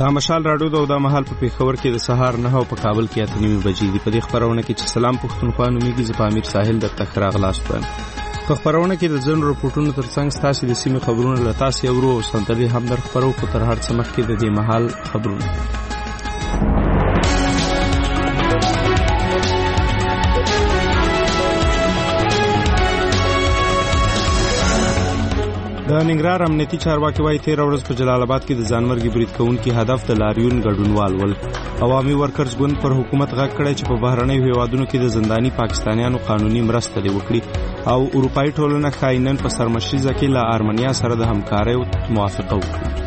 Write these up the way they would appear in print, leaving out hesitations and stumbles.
دا مشال راډیو د مهال په پیښور کې د سهار 9 په کابل کې 8:30 بجې دی. په دې خبرونه کې چې سلام پښتونخوا نومېږي، زه په امیر ساحل د تخراغ لاس پم. په خبرونه کې د ځینو رپورټونو ترڅنګ ستاسو د سیمې خبرونه له تاسو اورو او سنتلي هم در خبرو په تر هر څه مخکې د دې مهال خبرونه. د ننګرهار امنیتي چارواکي وايي 13 ورځ په جلال آباد کې د ځانمرګي برید کوونکي هدف د لاریون ګډونوال ول. عوامي ورکرز ګوند پر حکومت غږ کړی چې په بهرنیو هیوادونو کې د زنداني پاکستانیانو قانوني مرسته دی وکړي او اروپایي ټولنه خاینن په سرمشریزه کې له ارمنیا سره د همکارۍ موافقه وکړي.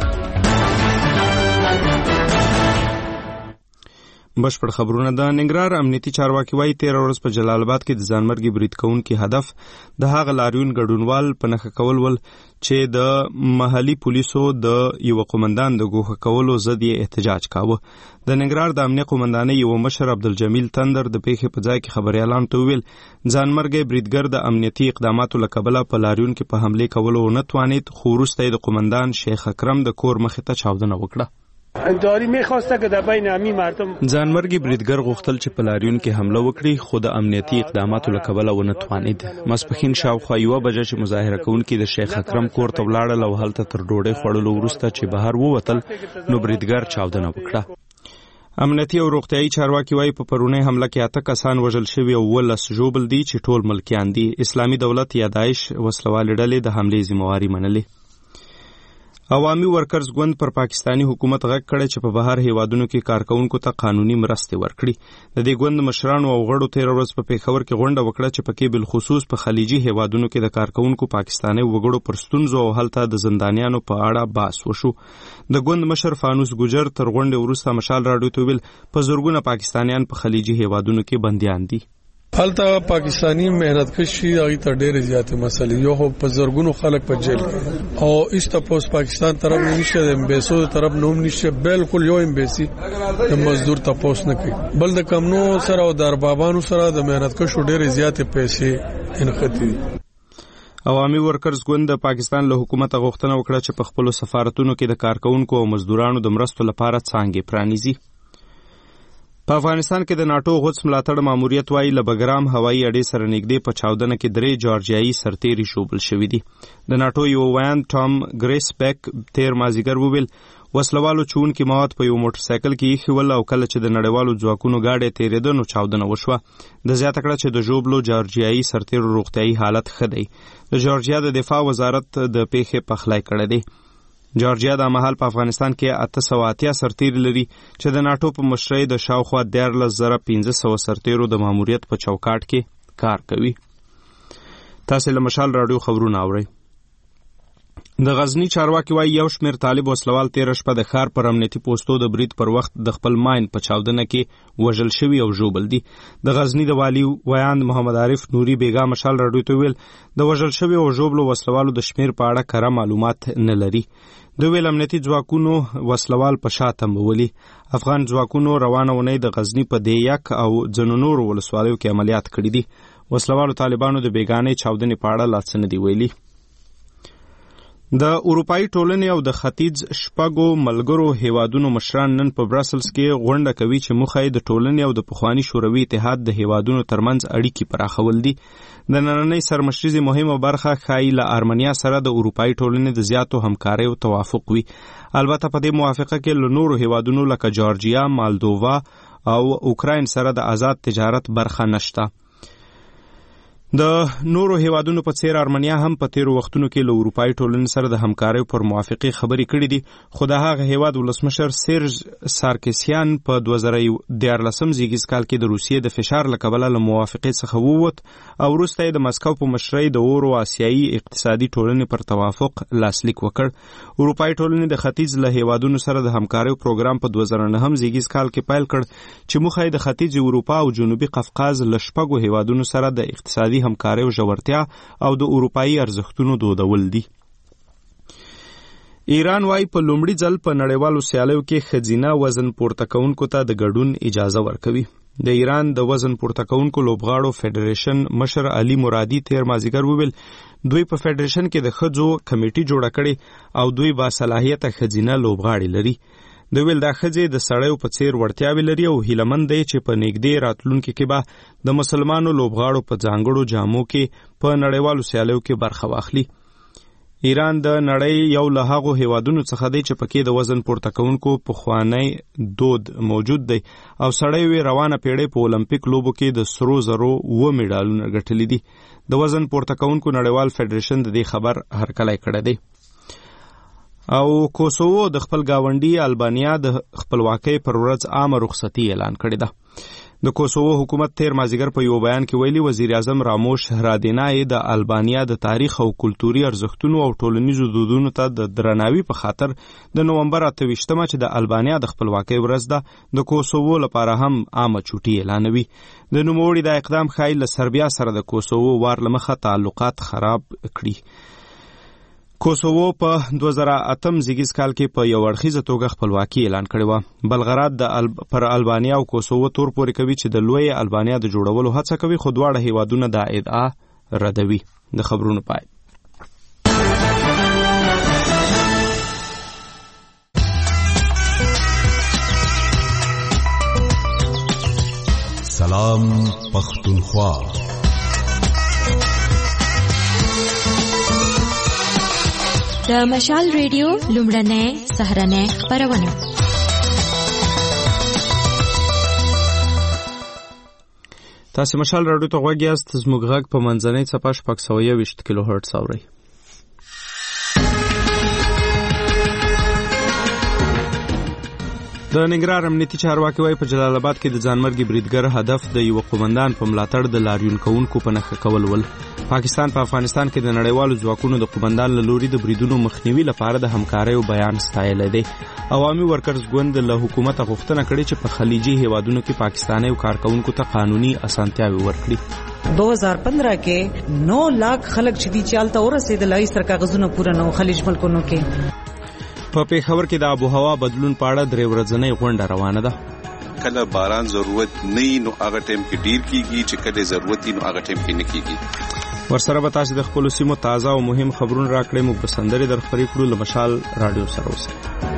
بشپړ خبرونه. د ننګرهار امنیتي چارواکي وايي 13 ورځ په جلال آباد کې د ځانمرګي برید کوونکي هدف د هغه لاریون ګډونوال په نښه کول ول چې د محلي پولیسو د یو قومندان د ګوښه کولو ضد احتجاج کاوه. د ننګرهار د امنیه قومندانۍ یو مشر عبدالجمیل تندر د پیښې په ځای کې خبريالانو ته ویل ځانمرګي بریدګر د امنیتي اقداماتو له کبله په لاریون کې په حمله کولو نه توانید، خو وروسته د قومندان شیخ اکرم د کور مخې ته چاودنه وکړه. داری می‌خواسته که در بین همین مردم ځانمرګي بریدګر غوښتل چې په لاریون کې حمله وکړي، خو د امنیتي اقداماتو له کبله ونه توانید. ماسپښین شاوخوا 1 بجه چې مظاهره کوونکي د شیخ اکرم کور ته ولاړل او هلته تر ډوډۍ خوړلو وروسته چې بهر ووتل نو بریدګر چاودنه وکړه. امنیتي او روغتیايي چارواکي وايي په پرونی حمله کې 8 کسان وژل شوي او 19 ژوبل دي چې ټول ملکیان دي. اسلامي دولت یا داعش وسلوالې ډلې د حملې ذمہواري منلې. عوامي ورکرز ګوند پر پاکستانی حکومت غږ کړی چې په بهر هیوادونو کې کارکونکو ته قانوني مرستې ورکړي. د دې ګوند مشرانو او غړو 13 ورځ په پیښور کې غونډه وکړه چې پکې بل خصوص په خلیجي هیوادونو کې د کارکونکو پاکستانی وګړو پر ستونزو او هلته د زندانیانو په اړه بحث وشو. د ګوند مشر فانوس ګجر تر غونډې وروسته مشال راډیو ته ویل په زورګونه پاکستانیان په خلیجي هیوادونو کې بنديان دي. هلته پاکستانی مهنت کشي هغه ته ډېر زیاتې مسلې یو خو په زورګونو خلک په جیل کې او ایستاپوس پاکستان طرف نشته، د امبیسو طرف نوم نشته، بالکل یو امبیسي د مزدور تپوس نه کوي. بل د کمنو سره او د اربابانو سره د مهنت کشو ډېر زیاتې پیسې انختی. عوامي ورکرز ګوند د پاکستان له حکومت غوښتنه وکړه چې په خپل سفارتونو کې د کارکونکو او مزدورانو د مرستو لپاره څانګې پرانیزي. په افغانستان کې د ناتو غوڅ ملاتړ ماموریت وايي له بګرام هوایي اډې سره نږدې په چاودنه کې 3 جورجیایي سرتیري شوبل شوي دي. د ناتو یو ویان ټام ګریس بیک تیر مازیګر وویل وسلوالو چونکي مواد په یو موټر سایکل کې ایښول او کله چې د نړیوالو ځواکونو گاډي تیرېده نو چاودنه وشوه. د زیاته کړه چې د ژوبلو جورجیایي سرتیرو روغتیايي حالت ښه دی. د جورجیا د دفاع وزارت د پیښې پخلی کړی دی. جورجیا د مهال په افغانستان کې 880 سرتیري لري چې د ناتو په مشرۍ د شاوخوا 13500 سرتیرو د ماموریت په چوکاټ کې کار کوي. تاسو له مشال راډیو خبرونه اورئ. د غزنی چارواکي وايي یو شمېر طالب وسلوال 13 شپه د ښار پر امنیتي پوسټو د برید پر وخت د خپل ماین په چاودنه کې وژل شوي او ژوبل دي. د غزنی د والی ویان محمد عارف نوري بیګا مشال راډیو ته ویل د وژل شوي او ژوبلو وسلوالو د شمېر په اړه کره معلومات نه لري. د ویل امنیتي ځواکونو وسلوال په شاته مولي. افغان ځواکونو روانه ونې د غزنی په دیاک او ځینو نورو ولسوالیو کې عملیات کړي دي. وسلوالو طالبانو د بیګانې چاودنې په اړه لا څه نه دي ویلي. د اروپایي ټولنې او د ختیځ شپږو ملګرو هیوادونو مشران نن په براسلز کې غونډه کوي چې موخه یې د ټولنې او د پخواني شوروي اتحاد د هیوادونو ترمنځ اړیکې پراخول دي. د نننۍ سرمشریزې مهمه برخه ښایي له ارمنیا سره د اروپایي ټولنې د زیاتو همکارۍ او توافق وي. البته په دې موافقه کې له نورو هیوادونو لکه جورجیا، مالدووا او اوکراین سره د آزاد تجارت برخه نشته. د نورو هیوادونو په څیر ارمنیا هم په تیرو وختونو کې له اروپایي ټولنې سره د همکارۍ پر موافقې خبرې کړې دي، خو د هغه هیواد ولسمشر سیرژ سارکسیان په 2014 زیږیز کال کې د روسیې د فشار له کبله له موافقې څخه ووت او وروسته یې د مسکو په مشرۍ د اورو آسیایي اقتصادي ټولنې پر توافق لاسلیک وکړ. اروپایي ټولنې د ختیځ له هیوادونو سره د همکارۍ پروګرام په 2009 زیږیز کال کې پیل کړ چې موخه یې د ختیځ اروپا او جنوبي قفقاز له شپږو هیوادونو سره د اقتصادي همکارۍ او ژورتیا او د اروپایي ارزښتونو دودول دي. ایران وايي په لومړي ځل په نړیوالو سیالیو کې ښځینه وزن پورته کوونکو ته د ګډون اجازه ورکوي. د ایران د وزن پورته کوونکو لوبغاړو فیډریشن مشر علي مرادي تیر مازیګر وویل دوی په فیډریشن کې د ښځو کمیټي جوړه کړې او دوی با صلاحیته ښځینه لوبغاړي لري. د ویل دا ښځې د سړیو په څیر وړتیاوې لري او هیلهمند دی چې په نږدې راتلونکي کې به د مسلمانو لوبغاړو په ځانګړو جامو کې په نړیوالو سیالیو کې برخه واخلي. ایران د نړۍ یو له هغو هیوادونو څخه دی چې پکې د وزن پورته کوونکو پخوانی دود موجود دی او سړی روانه پیړۍ په اولمپیک لوبو کې د سرو زرو 7 میډالونه ګټلي دي. د وزن پورته کوونکو نړیوال فدریشن د دې خبر هرکلی کړی دی. او کوسوو د خپل گاونډي البانیا د خپلواکۍ پر ورځ عامه رخصتي اعلان کړې ده. د کوسوو حکومت تیر مازیګر په یو بیان کې ویلي وزیر اعظم راموش هرادینای د البانیا د تاریخ او کلتوري ارزښتونو او ټولنیزو دودونو ته د درناوي په خاطر د نومبر 28 چې د البانیا د خپلواکۍ ورځ ده د کوسوو لپاره هم عامه چوټي اعلانوي. د نوموړي د اقدام ښایي له سربیا سره د کوسوو وار له مخه تعلقات خراب کړي. کوسوو په 2008 زیږیز کال کې په یو اړخیزه توګه خپلواکي اعلان کړې وه. بلغراد پر البانیا او کوسوو تور پورې کوي چې د لوی البانیا د جوړولو هڅه کوي، خو دواړه هیوادونه دا ادعا ردوي. د خبرونو پای. سلام پختونخوا. د مشال ریډیو لومړنۍ سهارنۍ خپرونه. تاسو مشال راډیو ته غوږ یاست. زموږ غږ په منځنۍ څپه 621 کیلو هرتز اورئ. د ننګرهار امنیتي چارواکي وايي په جلال آباد کې د ځانمرګي بریدګر هدف د یو قومندان په ملاتړ د لاریون کوونکو په نښه کول ول. پاکستان په افغانستان کې د نړیوالو ځواکونو د قومندان له لوري د بریدونو مخنیوي لپاره د همکارۍ بیان ستایلی دی. عوامي ورکرز ګوند له حکومت غوښتنه کړې چې په خلیجي هیوادونو کې پاکستاني کارکونکو ته قانوني اسانتیاوې ورکړي. 2015 کې 9 लाख خلک چې دي چالتہ ورسېدل سر کاغذونه پوره نو خلیج ملکونو کې. په پیښور کې د آب و هوا بدلون په اړه 3 ورځنۍ غونډه روانه ده. کله باران ضرورت نه نو هغه ټیم کې ډیر کیږي، چې کله ضرورت نو هغه ټیم کې نه کیږي. ورسره به تاسو د خپل سیمو تازه او مهم خبرونه راکړئ. مو په سندري در خبرې کړو له مشال رادیو سره اوسئ.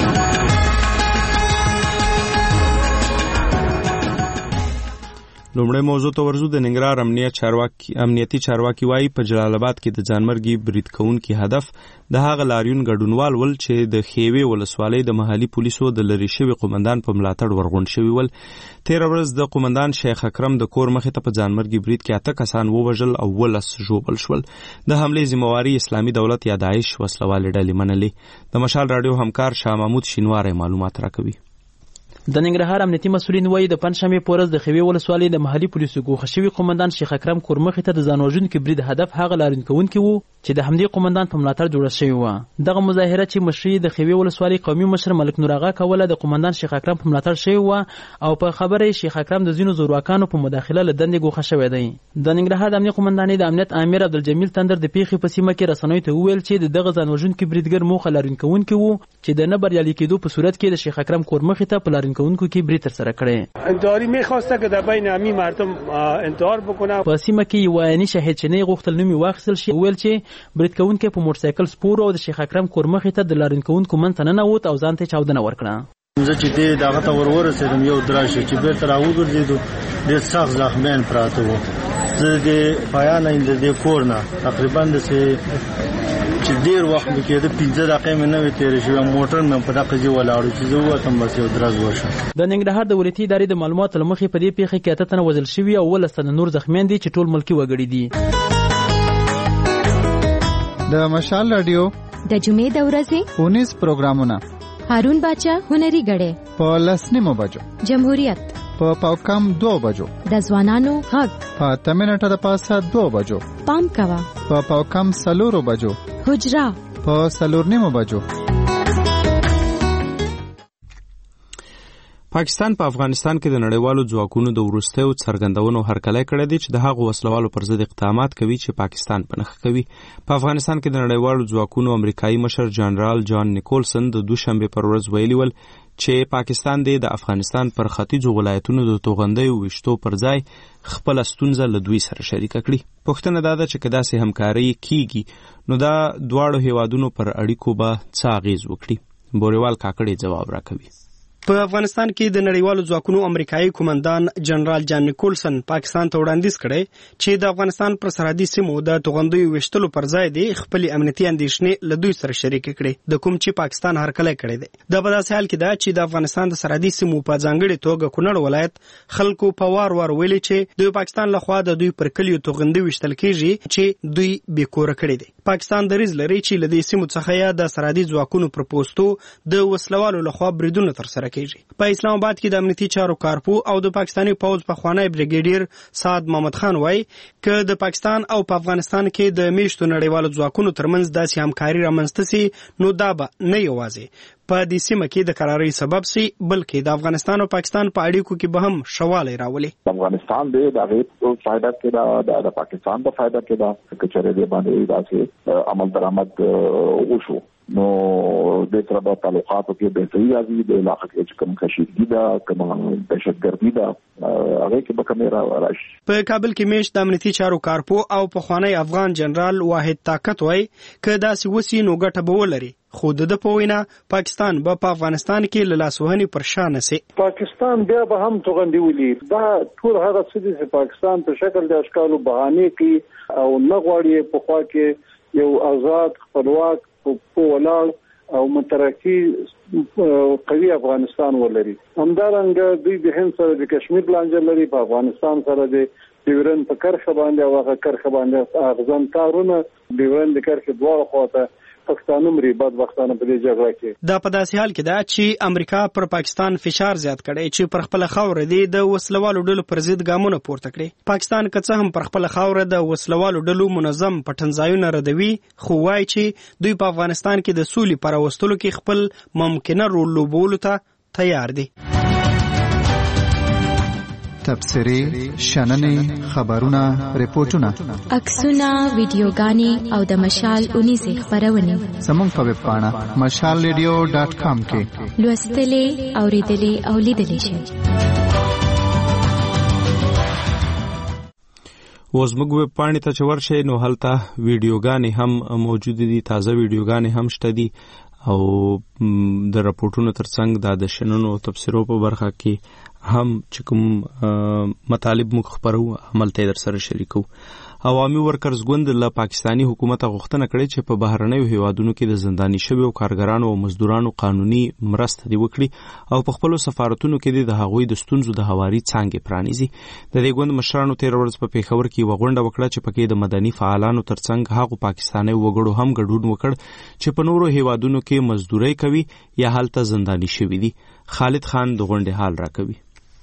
لومړی موضوع ته ورځو. د ننګرهار امنیتي چارواکي وايي په جلال آباد کې د ځانمرګي برید کوونکي هدف د هغه لاریون ګډونوال ول چې د خیوې ولسوالۍ د محلي پولیسو د لری شوي قومندان په ملاتړ ورغون شوی ول. 13 ورځ د قومندان شیخ اکرم د کور مخې ته په ځانمرګي برید کې 8 کسان ووژل او 19 ژوبل شول. د حملې ذمہواری اسلامي دولت یا داعش وسلوال ډلې منلې. د مشال رادیو همکار شاه محمود شینواری معلومات راکوي. د ننګرهار امنیتي مسؤلین وایي د پنځشنبې په ورځ د خیوې ولسوالۍ د محلي پولیسو ګوښه شوي قومندان شیخ اکرم کور مخې ته د ځان وژونکي برید هدف هغه لاریون کوونکي وو چې د همدې قومندان په ملاتړ جوړه شوې وه. دغه مظاهره چې مشري د خیوې ولسوالۍ قومي مشر ملک نور آغا کوله د قومندان شیخ اکرم په ملاتړ شوې وه او په خبره شیخ اکرم د ځینو زورواکانو په مداخله له دندې ګوښه شوی دی. د ننګرهار د امنیت قومندانۍ د امنیت امیر عبدالجمیل تندر د پیښې په سیمه کې رسنیو ته وویل چې دغه ځان وژونکي بریدګر موخه لاریون کوونکي وو چې د نه بریالي کېدو په صورت کې د شیخ اکرم کور مخې ته په لاریون کوونکو کې برید ترسره کړی. انتحاری می‌خواسته که در بین همین مردم انتحار بکنه. په سیمه کې یو عیني شاهد چې نه غوښتل نوم واخیستل شي ویل چې برید کوونکي په موټر سایکل سپور او د شیخ اکرم کور مخې ته د لاریون کوونکو منځ ته ننوت او ځان ته چاودنه ورکړه. زه چې دې دغه ته ورسېدم یو دراشه چې بیرته راوګرځېدو ډېر سخت زخمیان پراته وو. زه د پایانه د کور نه تقریبا چې ډېر وخت مې کېده 15 دقیقې مې نه وې تېرې شوې. موټر مې په دغه ځای ولاړو چې زه ووتم بس یو درز وشو. د ننګرهار د ولایتي ادارې د معلوماتو له مخې په دې پیښه کې 8 تنه وژل شوي او 19 تنه نور زخمیان دي چې ټول ملکي وګړي دي. د مشال رادیو د جمعې د ورځې 19 پروګرامونه هارون باچا هنري غړې په 10 بجو، جمهوریت په پاوکم 2 بجو، د ځوانانو غږ په تمنټه د پاسه 2 بجو، پام کوا په پاوکم 4 بجو، حجرا په 4 بجو. پاکستان په افغانستان کې د نړیوالو ځواکونو د وروستیو څرګندونو هرکلی کړی دی چې د هغو وسلوالو پر ضد اقدامات کوي چې پاکستان په نښه کوي. په افغانستان کې د نړیوالو ځواکونو امریکایي مشر جنرال جان نیکولسن د دوشنبه پر ورځ ویلي ول چې پاکستان د افغانستان پر ختیځو ولایتونو د توغندیو وشتو پر ځای خپل ستونزه له دوی سره شریکه کړي. پوښتنه دا ده چې که داسې همکاري کیږي نو دا دواړو هیوادونو پر اړیکو به څه اغیز وکړي. بوریوال کاکړي جواب راکوي. په افغانستان کې د نړیوالو ځواکونو امریکایي قومندان جنرال جان نیکولسن پاکستان ته وړاندیز کړی چې د افغانستان پر سرحدي سیمو د توغندیو ویشتلو پر ځای د خپل امنیتي اندېښنې له دوی سره شریک کړي د کوم چې پاکستان هرکلی کړی دی. دا په داسې حال کې ده چې د افغانستان د سرحدي سیمو په ځانګړې توګه کونړ ولایت خلکو په وار وار ویلي چې د پاکستان لخوا د دوی پر کلیو توغندي ویشتل کیږي چې دوی بېکوره کړي دي. پاکستان دریځ لري چې له دې سیمو څخه یا د سرحدي ځواکونو پر پوستو د وسلوالو لخوا بریدونه ترسره په اسلام آباد کې د امنیتي چارو کارپو او د پاکستاني پوځ پخوانی بریګیډیر سعد محمد خان وایي چې د پاکستان او په افغانستان کې د میشتو نړیوالو ځواکونو ترمنځ داسې همکاري رامنځته سي نو دا به نه یوازې په دې سیمه کې د قرارۍ سبب سي بلکې د افغانستان او پاکستان په اړیکو کې به هم شوالی راولي. افغانستان د هغې فایده کې دا د پاکستان په فایده کې دا که چېرې دې باندې داسې عمل درآمد وشو نو د سره په تعلقاتو کې بهتري راځي. د علاقه کې چې کوم کشیدګي ده کوم دهشتګردي ده هغه کې به کمې راشي. په کابل کې میشت د امنیتي چارو کارپو او پخوانی افغان جنرال واحد طاقت وایي که داسې وسي نو ګټه به ولري خو د په وینا پاکستان به په افغانستان کې له لاسوهنې پر شا نه سي. پاکستان بیا به هم توغندي ولي. دا ټول هغه څه چې پاکستان په شکل د اشکالو بهانې کوي او نه غواړي په خوا کې یو آزاد خپلواک په ولاړ او مترقي قوي افغانستان ولري. همدارنګه دوی د هند سره د کشمیر لانجه لري، په افغانستان سره د ډیورن په کرخه باندې او هغه کرخه باندې اغزن تارونه ډیورن د کرخه دواړو خواته پاکستان مري بدبختانه په دې جګړه کې. دا په داسې حال کې ده چې امریکا پر پاکستان فشار زیات کړي چې پر خپل خاوره دی د وسلوالو ډلو پر ضد ګامونه پورته کړي. پاکستان که څه هم پر خپل خاوره د وسلوالو ډلو منظم پټنځایونه ردوي خو وایي چې دوی په افغانستان کې د سولې پر راوستلو کې خپل ممکنه رول لوبولو ته تیار دي. تبصرې، شننې، خبرونه، ریپورتونه، عکسونه، ویډیوګانې او د مشال 19 خبرونه زموږ په ویب پاڼه mashalradio.com کې لوستلې، اوریدلې او لیدلې شئ. اوس موږ ویب پاڼې ته چې ورشئ نو هلته ویډیوګانې هم موجود دي، تازه ویډیوګانې هم شته دي او د راپورټونو ترڅنګ د شننو تبصرو په برخه کې هم چې کوم مطالب موږ خبرو عمل ته در سره شریکو. عوامي ورکرز ګوند له پاکستانی حکومت غوښتنه کړې چې په بهرنیو هیوادونو کې د زنداني شویو کارګرانو او مزدورانو قانوني مرسته دی وکړي او په خپل سفارتونو کې د هغوی د ستونزو د هواري څانګې پرانیزي. د دې ګوند مشرانو 13 ورځ په پیښور کې وغونډه وکړه چې پکې د مدني فعالانو ترڅنګ هغو پاکستاني وګړو هم ګډون وکړ چې په نورو هیوادونو کې مزدوري کوي یا هلته زنداني شوي دي. خالد خان د غونډې حال راکوي.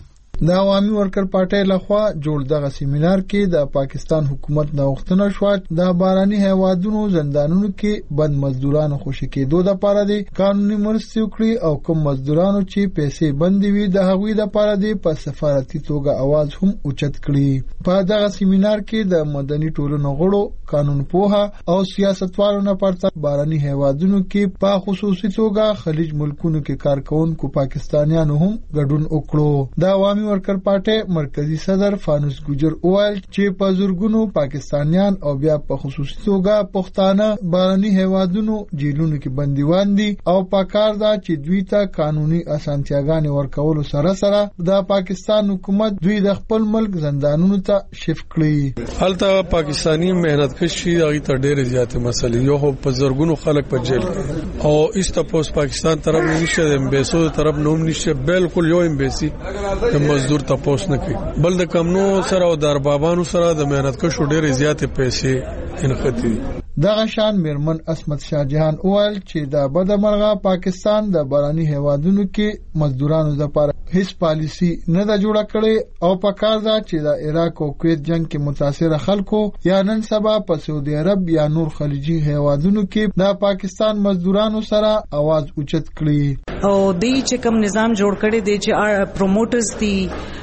د عوامي ورکر پارټۍ لخوا جوړ دغه سیمینار کې د پاکستان حکومت د غوښتنه شو د باراني هیوادونو زندانونو کې بند مزدورانو خوشی کېدو د پاره دي قانوني مرستې وکړي او کوم مزدورانو چې پیسې بندي وي د هغوی د پاره دي په سفارتي توګه आवाज هم اوچت کړي. په دغه سیمینار کې د مدني ټولنو غړو، قانون پوها او سیاستوالو نه پرته باراني هیوادونو کې په خصوصي توګه خلیج ملکونو کې کارکونکو پاکستانیانو هم ګډون وکړو. د عوامي ورکر پارټۍ مرکزی صدر فانوس ګجر اوایل چې په زورګونو پاکستانیان او بیا په خصوصي توګه پښتانه باراني هیوادونو جیلونو کې بندیوان دي او پکار دا چې دوی ته قانوني اسانتیاګانې ورکولو سره سره د پاکستان حکومت دوی د خپل ملک زندانونو ته شفت کړي. هلته پاکستانی مهنت کشي هغه ته ډېر زیات مسلې یو په زورګونو خلک په جیل او ایستاپوس پاکستان طرف نشته، د امبیسو طرف نوم نشته، بالکل یو امبیسي مزدور تپوس نه کوي. بل د کمنو سره او د اربابانو سره د مهنت کشو ډېرې زیاتې پیسې انختی. دغه شان میرمن اسمت شاه جهان اول چې د بدمرغه پاکستان د باراني هیوادونو کې مزدورانو لپاره هیڅ پالیسی نه دا جوړه کړې او په کار دا چې د عراق او کویت جنگ کې متاثر خلکو یا نن سبا په سعودي عرب یا نور خلیجي هیوادونو کې د پاکستان مزدورانو سره आवाज اوچت کړي. او د چې کوم نظام جوړ کړي دي چې پروموټرز دي،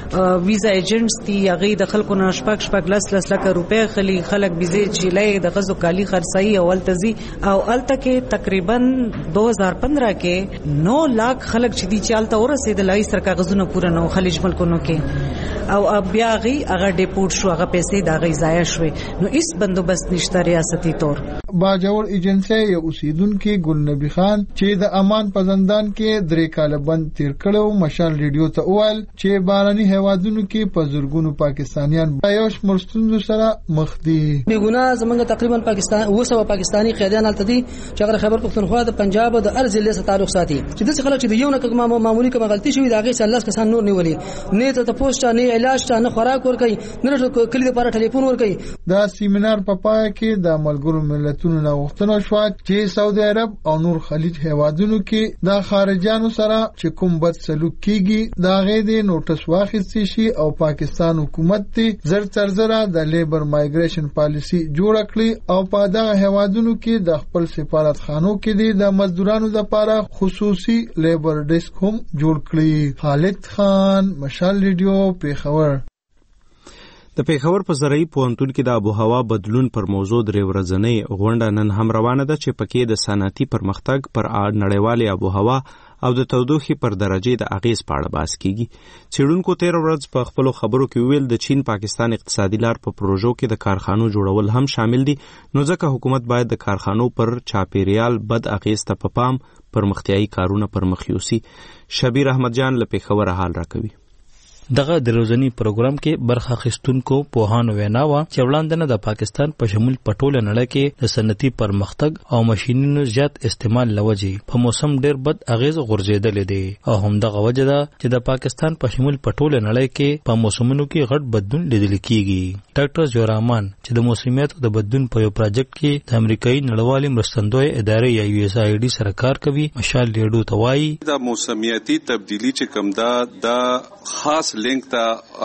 ویزا ایجنټس دي، هغه د خلکو نه شپږ لک روپے خلک بيزي چې لای د غزو کالی خرڅي او التزي او الته کې تقریبا 2015 کې 9 लाख خلک چې دي چالتہ ورسېدل لای سر کاغذونه پوره نو خلیج ملکونو کې او بیا هغه ډیپورټ شو، هغه پیسې دا غي ضایع شوې. نو هیڅ بندوبست نشته ریاستي تور. باجوړ ایجنسی یو اوسیدونکو ګل نبی خان چې د امان په زندان کې 3 کال بند تیر کړو مشال ریډیو ته وویل چې باراني هیوادونو کې په زورګونو پاکستانیان یو شمېر ستونزو سره مخ دي. بیګونه زمونږ تقریبا پاکستان 200 پاکستانی قیدیان هلته دي چې هغه خیبر پختونخوا د پنجاب د ارض له تعلق ساتي چې د خلک چې د یو نه معمولی کوم غلطي شوی دا غي الله کسان نور نیولي نه ته پوسټ نه علاج ته نه خوراک ور کوي نه کلی لپاره ټلیفون ور کوي. دا سیمینار په پای کې د ملګرو ملتونو نه غوښتنه شو چې سعودي عرب او نور خلیج هیوادونو کې د خارجانو سره چې کوم بد سلوک کیږي دا غي د نوټس واخیستي شي او پاکستان حکومت ته زر ترزره د لیبر مایګریشن پالیسی جوړ کړي او په دغه هیوادونو کې د خپل سفارتخانو کې د مزدورانو لپاره خصوصي لیبر ډیسک هم جوړ کړي. خالد خان مشال ریډیو پیښور. د پیښور په زرعي پوهنتون کې د آب و هوا بدلون پر موضوع درې ورځنۍ غونډه نن هم روانه ده چې پکې د صنعتي پرمختګ پر نړیوالې آب و هوا او د تودوخې پر درجې د اغیز په اړه بحث کیږي. څېړونکو 13 ورځ په خپلو خبرو کې وویل د چین پاکستان اقتصادي لار په پروژو کې د کارخانو جوړول هم شامل دي نو ځکه حکومت باید د کارخانو پر چاپیریال بد اغیز ته په پام پرمختیایي کارونه پرمخ یوسي. شبیر احمد جان له پیښوره حال راکوي. دغه د روزنی پروګرام کې برخه اخیستونکو پوهانو وینا و چې وړاندې د پاکستان په شمول پټوله نړۍ کې د صنعتي پرمختګ او ماشینونو زیات استعمال لوجي په موسم ډیر بد اغیز غورځیدل دي او هم دغه وجه ده چې د پاکستان په شمول پټوله نړۍ کې په موسمونو کې غټ بدلون لیدل کیږي. ډاکټر جورامان چې د موسمیاتو د بدلون په یو پروجیکټ کې د امریکایي نړیوالې مرستندوی ادارې یا USAID سره کار کوي مشال ریډیو ته وایي د موسمیاتي تبدیلی چې کوم دا د خاص لینک تا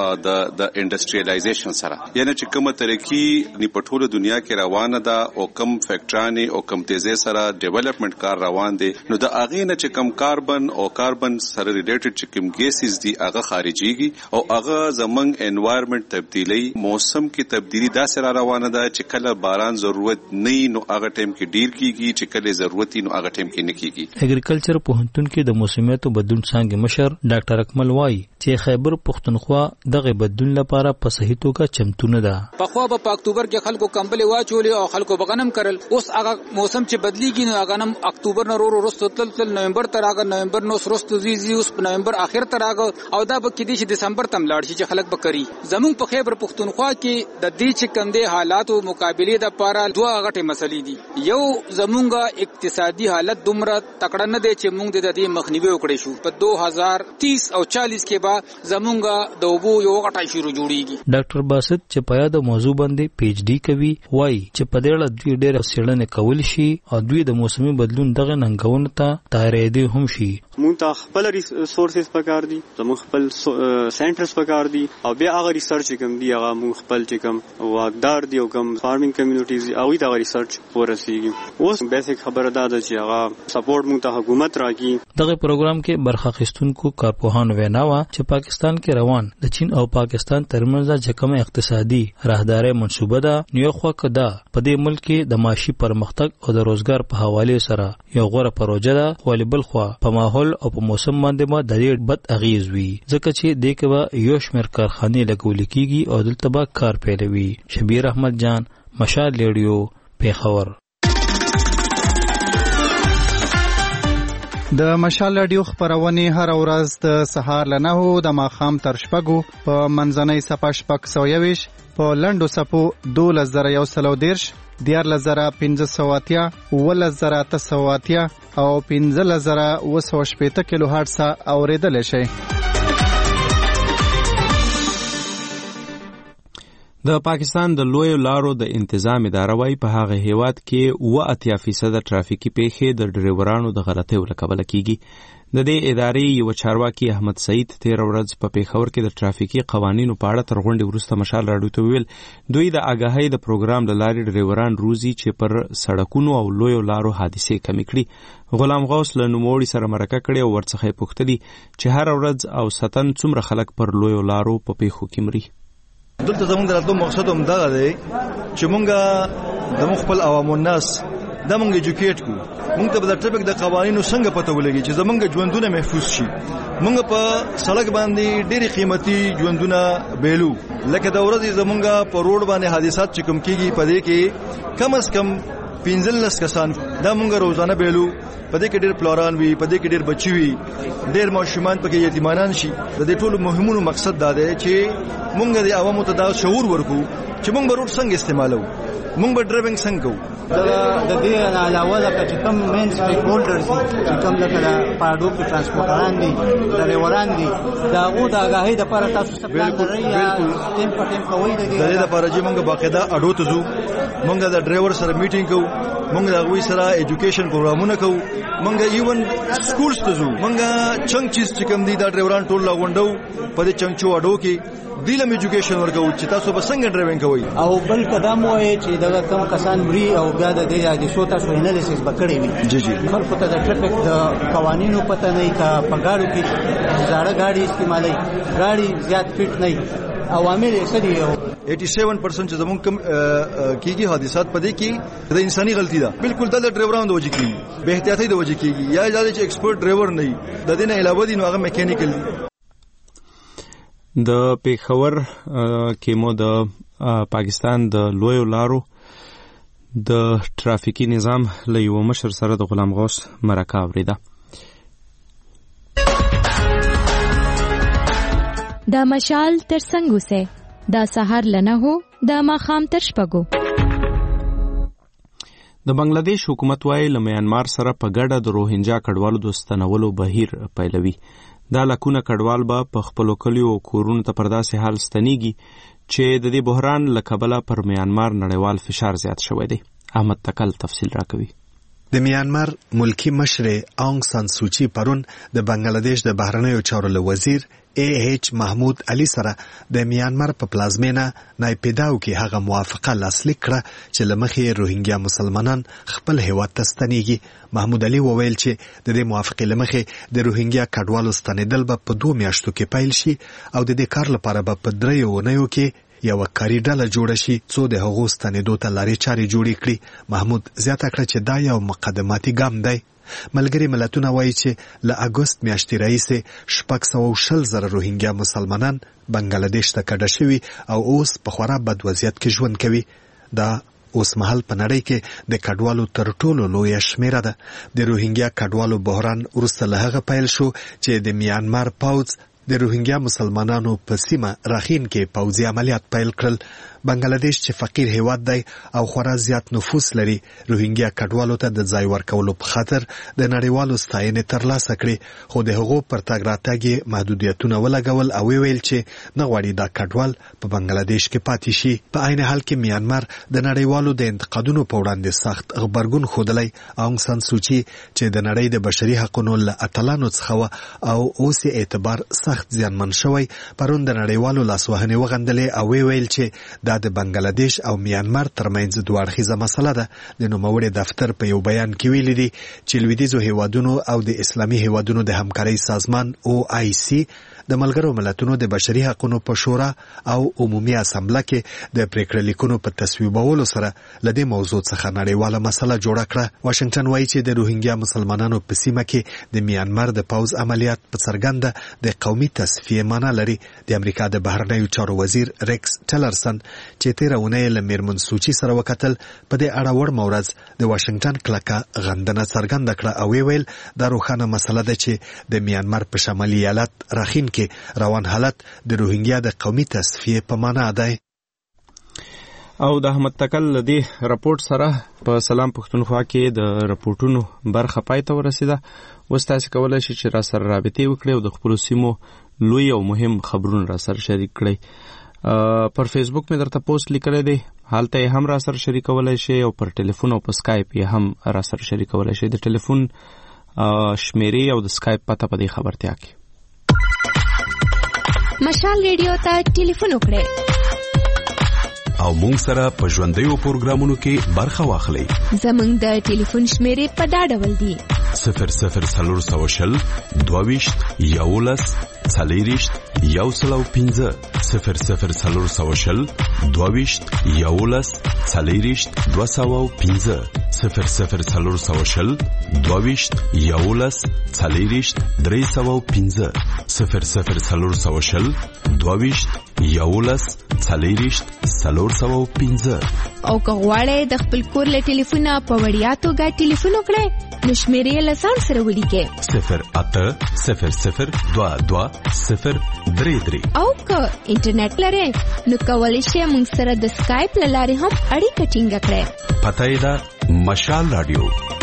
د انډستریالایزیشن سره یعنی چې کومه طریقې نه په ټوله دنیا کې روانه ده او کم فیکټرانی او کم تیزه سره ډیولپمنٹ کار روان دي نو د اغه نه چې کم کاربن او کاربن سره ریلیټډ چې کوم ګیسز دي هغه خارجيږي او هغه زمنګ انوایرنمنت تبدیلی موسم کې تبدیلی دا سره روانه ده چې کله باران ضرورت نه نو هغه ټیم کې ډیر کیږي چې کله ضرورت نو هغه ټیم کې نه کیږي. اګریکلچر پوهنتون کې د موسمیاتو بدلون څنګه مشر ډاکټر اکمل وایي چې خیبر پختونخوا دغه بدلون لپاره په صحیح توګه چمتو نه ده. په خو په اکتوبر کې خلکو کمبلې واچولې او خلکو بغنم کړل اوس هغه موسم چې بدلیږي نو هغه نم اکتوبر نه ورستو تل نومبر تر هغه نومبر نو ورستو زی اوس په نومبر اخر تر هغه او دا به کې دي چې دسمبر تم لاړ شي چې خلک بکري. زمون په خیبر پختونخوا کې د دې چې کم دي حالاتو مقابله د لپاره دوه غټه مسلې دي. یو زمونږه اقتصادي حالت دومره تکړه نه دی چې موږ د دې مخنیوي وکړو شو په 2030 او 40 کې به زمونږه د وبو یو غټه شروع جوړیږي. ډاکټر باسط چې په یاد موضوع باندې پی ایچ ډی کوي وایي چې په دې اړه دوی ډېر څېړنې کول شي او دوی د موسمي بدلون دغه ننګونو ته تیاری هم شي. مونږ ته خپل ریسورسز پکار دي زموږ خپل سنټرز پکار دي او بیا هغه ریسرچ کوم دی هغه مونږ خپل چې کوم واقدار دی او کوم فارمینګ کمیونټیز او دا ریسرچ ورسیږي. اوس بیسیک خبره ده چې هغه سپورټ مونږ ته حکومت راکړي. دغه پروګرام کې برخه اخیستونکو کارپوهانو وینا و چې پاکستان کې روان د چین او پاکستان ترمنځ چې کوم اقتصادي راهداري منصوبه ده نو خو کده په دې ملک کې د معاشي پرمختګ او د روزګار په حواله سره یو غوړه پروژه ده خو بل خو په ماحول او په موسم باندې ما د ډېر بد اغیز وي ځکه چې د کبا یو شمېر کارخانې لګول کیږي او دلته به کار پیلوي. شبیر احمد جان مشال ریډیو پیښور. د مشال رادیو خبرونه هر ورځ د سهار له 9 د ماښام تر 6 په منځنۍ صفه 620 په لندو صفو 2110 14580 11980 او 15080 کیلو هرتز اوریدل شي. د پاکستان د لویو لارو د انتظام اداره وايي په هغه هیواد کې 80% ترافیکي پیښې د ډرایورانو د غلطیو له کبله کیږي. د دې ادارې یو چارواکي احمد سعید 13 ورځ په پیښور کې د ترافیکي قوانینو په اړه تر غونډې وروسته مشال راډیو ته ویل دوی د آگاهۍ د پروګرام له لارې ډرایوران روزي چې پر سړکونو او لویو لارو حادثې کمې کړي. غلام غوث له نوموړي سره مرکه کړې او ورڅخه پوښتنه چې هر ورځ او ستن څومره خلک پر لویو لارو په پیښو کې مري. دلته زموږ د راتلو مقصد هم دغه دی چې مونږ د خپل عوام الناس دا مونږ ایجوکیټ کو مونږ ته د ټریفیک د قوانینو څنګه پته ولګي چې زمونږ ژوندونه محفوظ شي. مونږ په سړک باندې ډېری قیمتي ژوندونه بیلو لکه د ورځې زمونږ په روډ باندې حادثات چې کوم کیږي په دې کې کم از کم 15 کسان دا مونږ روزانه بیلو په دې کې ډېر پلاران وي په دې کې ډېر بچي وي ډېر ماشومان پکې یتیمانان شي د دې ټولو مهمونو مقصد دا دی چې مونږ د عوامو ته دا شعور ورکو چې مونږ به روډ څنګه استعمالو مونږ به ډرایوینګ څنګه کوو د دې علاوه د چې کوم مین سټیک هولډرز چې کوم لکه پاډو کې ترانسپورټران دي ډرایوران دي دا غو د آگاهی د لپاره تاسو څه پلان لرئ یا ټیم په ټیم کوي د دې لپاره چې مونږ باقاعده اډو ته ځو مونږ د ډرایور سره میټینګ کوو مونږ د غوي سره ایجوکیشن پروګرامونه کوو مونږ ایون سکولز ته ځو مونږ چنګ چیز چې کوم دي دا ډرایوران ټول لاغونډو په دې چنګچو اډو کې دیلم ایجوکیشن ورکو چې تاسو به څنګه ډرایوینګ کوئ او بل قدم وایي چې دا کم کسان مري او بیا د دې حادثو تاسو انالیسس وکړئ وي جی خلکو ته د ټریفیک د قوانینو پته نه کا پګاړو کې زړه ګاډي استعمالي ګاډي زیات فټ نه عوامل یې څه دي 87% چې زموږ کم کیږي حادثات پدې کې د انساني غلطي ده بالکل د ډرایورانو د وجې کیږي به احتیاطي د وجې کیږي یا چې ایکسپرت ډرایور نه د دې نه علاوه دي نو هغه میکانیکل د پیښور کې مو د پاکستان د لویو لارو د ټرافیکي نظام له یو مشر سره د غلام غوث مرکه اوریده د مشال تر څنګه سه دا سحر لنه هو دا ماخام تر شپګو د بنگلاديش حکومت وايي له میانمار سره په ګډه د روهینجا کډوالو د ستنولو بهیر پیلوي دا لکونه کډوال به په خپلو کلیو او کورونو ته پر داسې حال ستنیږي چې د دې بحران له کبله پر میانمار نړیوال فشار زیات شوی دی احمد تکل تفصیل راکوي د میانمار ملکی مشر آنګ سان سوچی پرون د بنگلاديش د بهرنیو چارو وزیر AH محمود علي سره د میانمار په پلازمینه نایپیداو کې هغه موافقه لاسلیک کړه چې لمخې روهینګیا مسلمانان خپل هیواد ته ستنیږي محمود علي وویل چې د دې موافقې لمخې د روهینګیا کډوالو ستنیدل به په 2 میاشتو کې پیل شي او د دې کار لپاره به په 3 ونیو کې یو کاری ډله جوړه شي څو د هغو ستنیدو ته لارې چارې جوړې کړي محمود زیاته کړه چې دا یو مقدماتي ګام دی ملګری ملتونه وایي چې له اګوست میاشتې راهیسې 620,000 روهینګیا مسلمانان بنگلاديش ته کډه شوي او اوس په خورا بد وضعیت کې ژوند کوي دا اوس مهال په نړۍ کې د کډوالو تر ټولو لویه شمیره ده د روهینګیا کډوالو بحران وروسته له هغه پیل شو چې د میانمار پوځ د روهینګیا مسلمانانو په سیمه راخین کې پوځي عملیات پیل کړل بنگلاديش چې فقیر هیواد دی او خورا زیات نفوس لري روهینګیا کډوالو ته د ځای ورکولو په خاطر د نړیوالو ستاینې ترلاسه کړې خو د هغو پر تګ راتګ محدودیتونه ولګول او ویل چې نه غواړي دا کډوال په بنگلاديش کې پاتې شي په عین حال کې میانمار د نړیوالو د انتقادونو په وړاندې سخت غبرګون ښودلی آنګ سان سوچي چې د نړۍ د بشري حقوقو له اتلانو څخه او اوس اعتبار سخت زیانمن شوی پرون د نړیوالو لاسوهنې وغندلې او ویل چې دا د بنگلاديش او میانمار ترمنځ دوه اړخیزه مسله ده د نوموړي دفتر په یو بیان کې ویلي دي چې لویدیځو هیوادونو او د اسلامي هیوادونو د همکارۍ سازمان OIC د ملګرو ملتونو د بشري حقوقو په شورا او عمومي اسامبله کې د پریکړې لیکونو په تصویبولو سره لدې موضوع څخه نړیواله مسله جوړه کړه واشنگټن وایي چې د روهینګیا مسلمانانو په سیمه کې د میانمار د پوځ عملیات په څرګنده د قومي تصفیه معنا لري د امریکا د بهرنیو چارو وزیر ریکس ټیلرسن چې تیرونه له میرمن سوچي سره وکتل په دې اړه ور مورز د واشنگټن کلکه غندنه څرګنده کړه او ویل دا روښانه مسله ده چې د میانمار په شمالي ایالت راخین کې روان حالت د روهینګیا د قومي تصفیه په معنا دی او د احمد تکل لدی راپورټ سره په سلام پښتونخوا کې د راپورټونو برخه پای ته ورسیده اوس تاسو کولای شئ چې را سره رابطه وکړئ او د خپل سیمو لوی او مهم خبرونه را سره شریک کړئ پر فیسبوک مې درته پوسټ لیکلی دی هلته یې هم را سره شریکولای شئ او پر ټلیفون او په سکایپ یې هم را سره شریکولای شئ د ټلیفون شمیرې او د سکایپ پته په دې خبرتیا کې مشال ریډیو ته ټلیفون وکړئ او مونږ سره په ژوندیو پروګرامونو کې برخه واخلئ زمونږ د ټلیفون شمیرې په دا ډول دي 00 22 11 40 105 00 22 11 40 205 00 22 11 40 305 00 22 11 4015 او که غواړئ د خپل کور له ټلیفونه په وړیا توګه ټلیفون وکړئ نو شمیرې له ځان سره ولیکئ 0800220333 او که انټرنیټ لرئ نو کولی شئ موږ سره د سکایپ له لارې هم اړیکه ټینګه کړئ. پته یې ده مشال رادیو.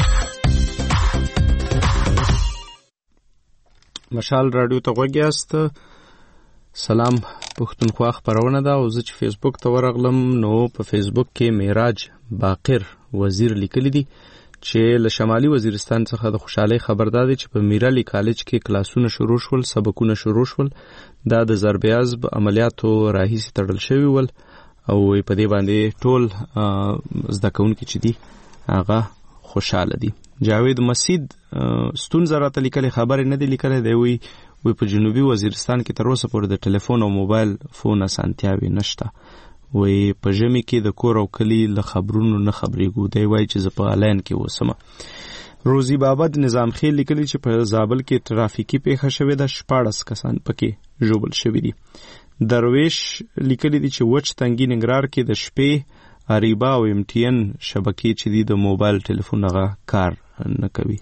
مشال رادیو ته غوږ یاست. سلام پښتونخوا خبرونه ده او زه چې فیسبوک ته ورغلم نو په فیسبوک کې معراج باقر وزیر لیکلی دی چې له شمالي وزیرستان څخه د خوشحالي خبر دادی چې په میرالی کالج کې کلاسونه شروع شول، سبقونه شروع شول. دا د ضربیازب عملیاتو راهیسې تړل شوی ول او په دې باندې ټول زده کوونکي چې دي هغه خوشاله دي. جاوید مسید ستونزه راته لیکلې خبرې نه دی لیکلې دی وی په جنوبي وزیرستان کې تر اوسه پورې د ټلیفون او موبایل فون اسانتیاوي نشته. وی په ژمي کې د کور او کلی له خبرونو نه خبرېږو. دی وایي چې زه په آنلاین کې اوسم. روزي بابد نظام خیل لیکلي چې په زابل کې ترافیکي پیښه شوې ده، 14 کسان پکې ژوبل شوي دي. درویش لیکلي دي چې وچ تنګي ننګرهار کې د شپې اریبا او MTN شبکې چې دي د موبایل ټلیفون هغه کار نه کوي.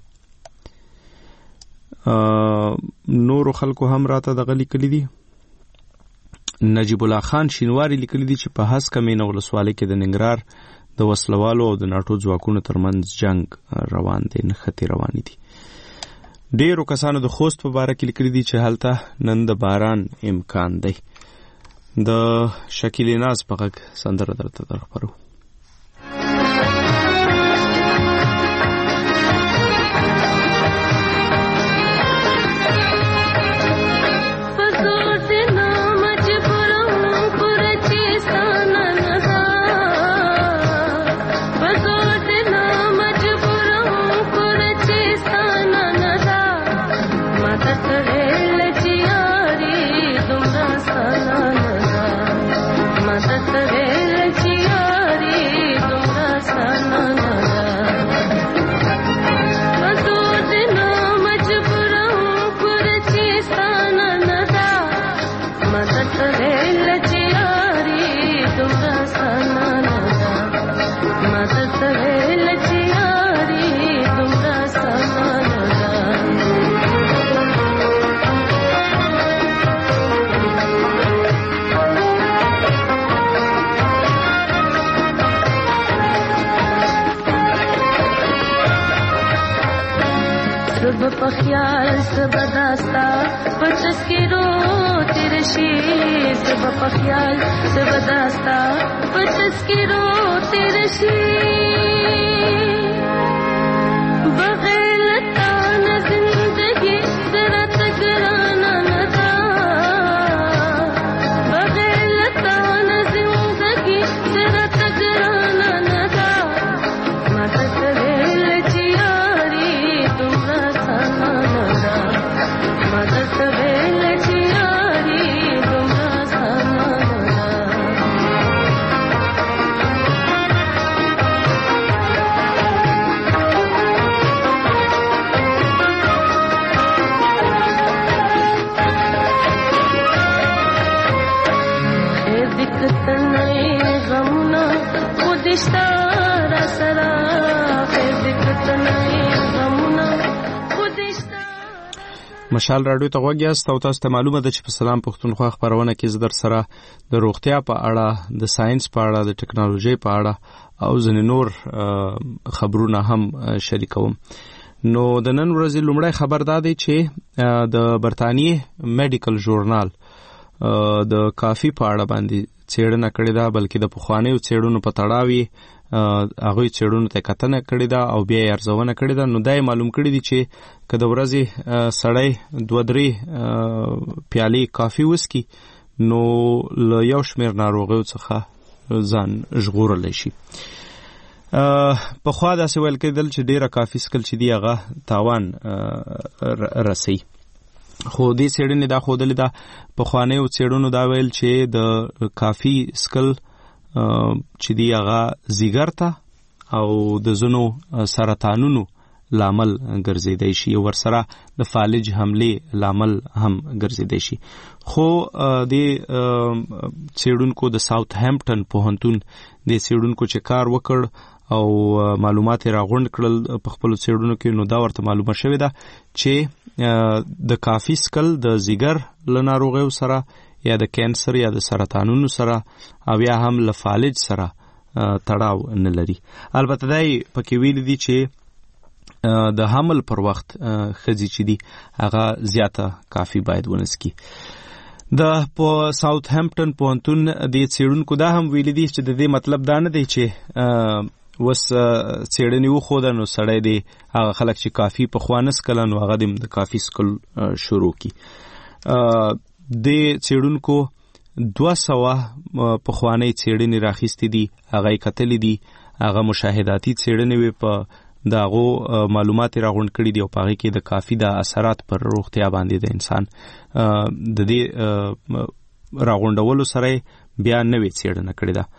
نورو خلکو هم راته دغه لیکلي دي. نجیب الله خان شینواری لیکلي دي چې په هسکه مینه ولسوالۍ کې د ننګرهار د وسلوالو او د ناټو ځواکونو ترمنځ جنگ روان دی، نښتې روانې دي. ډیرو کسانو د خوست په باره کې لیکلي دي چې هلته نن د باران امکان دی. د شکیل ناز په غږ سندره درته درخبرو. خیال سبداستا پچس کی رو تیرے شیر سب خیال سبداستا پچس کی رو تیرے شیر بغیر تان زندگی ذرا تکرانا نہ تھا بغیر تان زندگی ذرا تکرانا نہ تھا مدد ریل چیاری تمہارا مدد ریل چیاری تمہارا سامان دقت نہیں غمنا خودشتا رسرا دقت نہیں غمنا خودشتا. مشال رادیو ته غوږ یاست او تاسو ته معلومه ده چې په سلام پښتونخوا خبرونه کې زه در سره د روغتیا په اړه، د ساينس په اړه، د ټکنالوژي په اړه او ځینې نور خبرونه هم شریکوم. نو د نن ورځې لومړی خبر دا دی چې د برتانیې میډیکل ژورنال د کافي په اړه باندې څېړنه کړې ده، بلکې د پخوانیو څېړنو په تړاو هغوی څېړنو ته کتنه کړې ده او بیا یې ارزونه کړې ده. نو دا یې معلوم کړي دي چې که د ورځې سړی 2-3 پیالې کافي وڅکي نو له یو شمېر ناروغیو څخه ځان ژغورلی شي. پخوا داسې ویل کېدل چې ډېره کافي څکل چې دي هغه تاوان رسوي، خو دې څېړنې دا ښودلې ده، پخوانیو څېړنو دا ویل چې د کافي څکل چې دی هغه زیګر ته او د ځینو سرطانونو لامل ګرځیدای شي، ورسره د فالج حمله لامل هم ګرځیدای شي. خو د څېړونکو د ساوث هامپټن پوهنتون د څېړونکو چې کار وکړ او معلومات راغونډ کړل په خپل څېړنو کې، نو دا ورته معلومه شوې ده چې د کافي سکل د زیګر له ناروغیو سره یا د کینسر یا د سرطانونو سره او یا هم له فالج سره تړاو نه لري. البته دا پکې ویل دي چې د حمل پر وخت ښځې چې دي هغه زیاته کافي باید ونسکي. د په ساوث هامپټن پوهنتون د څېړونکو دا هم ویل دي چې د دې مطلب دا نه دی چې وس څېړنې وښوده نو سړی دی هغه خلک چې کافي پخوا نه څکله نو هغه د کافي څکل شروع کړي. د څېړونکو 200 پخوانۍ څېړنې راخیستې دي، هغه یې کتلې دي، هغه مشاهداتي څېړنې وې، په د هغو معلومات یې راغونډ کړي دي او په هغې کې د کافي د اثرات پر روغتیا باندې د انسان د دې راغونډولو سره بیا نوې څېړنه کړې ده.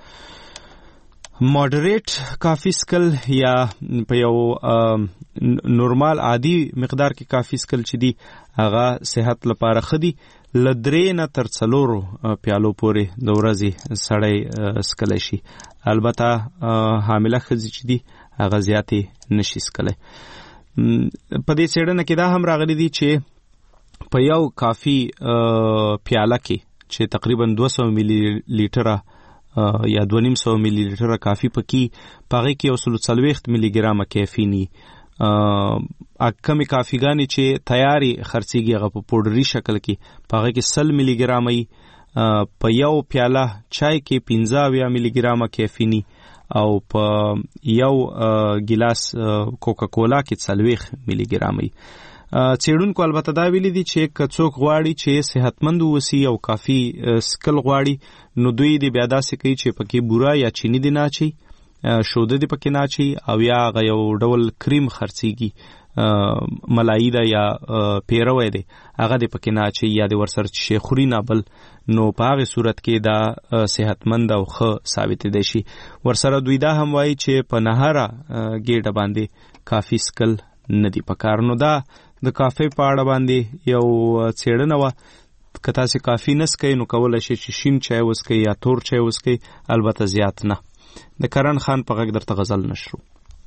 ماډریټ کافي سکل یا په یو نورمال عادي مقدار کې کافي سکل چې دی هغه صحت لپاره ښه دي. له 3 نه تر 4 پیالو پورې د ورځې سړی سکلی شي. البته حامله ښځې چې دي هغه زیاتې نشي سکلی. په دې څېړنه کې دا هم راغلی دي چې په یو کافي پیاله کې چې تقریبا 200 ملي لیټره یا 250 ملي لیټره کافي پکې په هغې کې 140 ملي ګرامه کیفیني کمې کافیګانې چې تیارې خرڅېږي هغه په پوډري شکل کې په هغه کې 100 ملي ګرامه وي. په یو پیاله چای کې 15 ملي ګرامه کیفیني او په یو ګیلاس کوکا کولا کې 40 ملي ګرامه وي. څېړونکو البته دا ویلي دي چې که څوک غواړي چې صحتمند اوسي او کافي سکل غواړي نو دوی دې بیا داسې کوي چې پکې بوره یا چینی دې نه اچوي، شوده دې پکې نه اچوي او یا هغه یو ډول کریم خرڅېږي ملایي ده یا پیروی دی هغه دې پکې نه اچوي یا دې ورسره چې خوري نه بل، نو په هغې صورت کې دا صحتمند او ښه ثابتېدی شي. ورسره دوی دا هم وایي چې په نهاره ګېډه باندې کافي سکل نه دي پکار. نو دا د کافي په اړه باندې یو څېړنه وه. که تاسې کافي نه څکئ نو کولی شئ چې شین چای وڅکئ یا تور چای وڅکئ، البته زیات نه. د کرن خان په غږ درته غزل نشرو.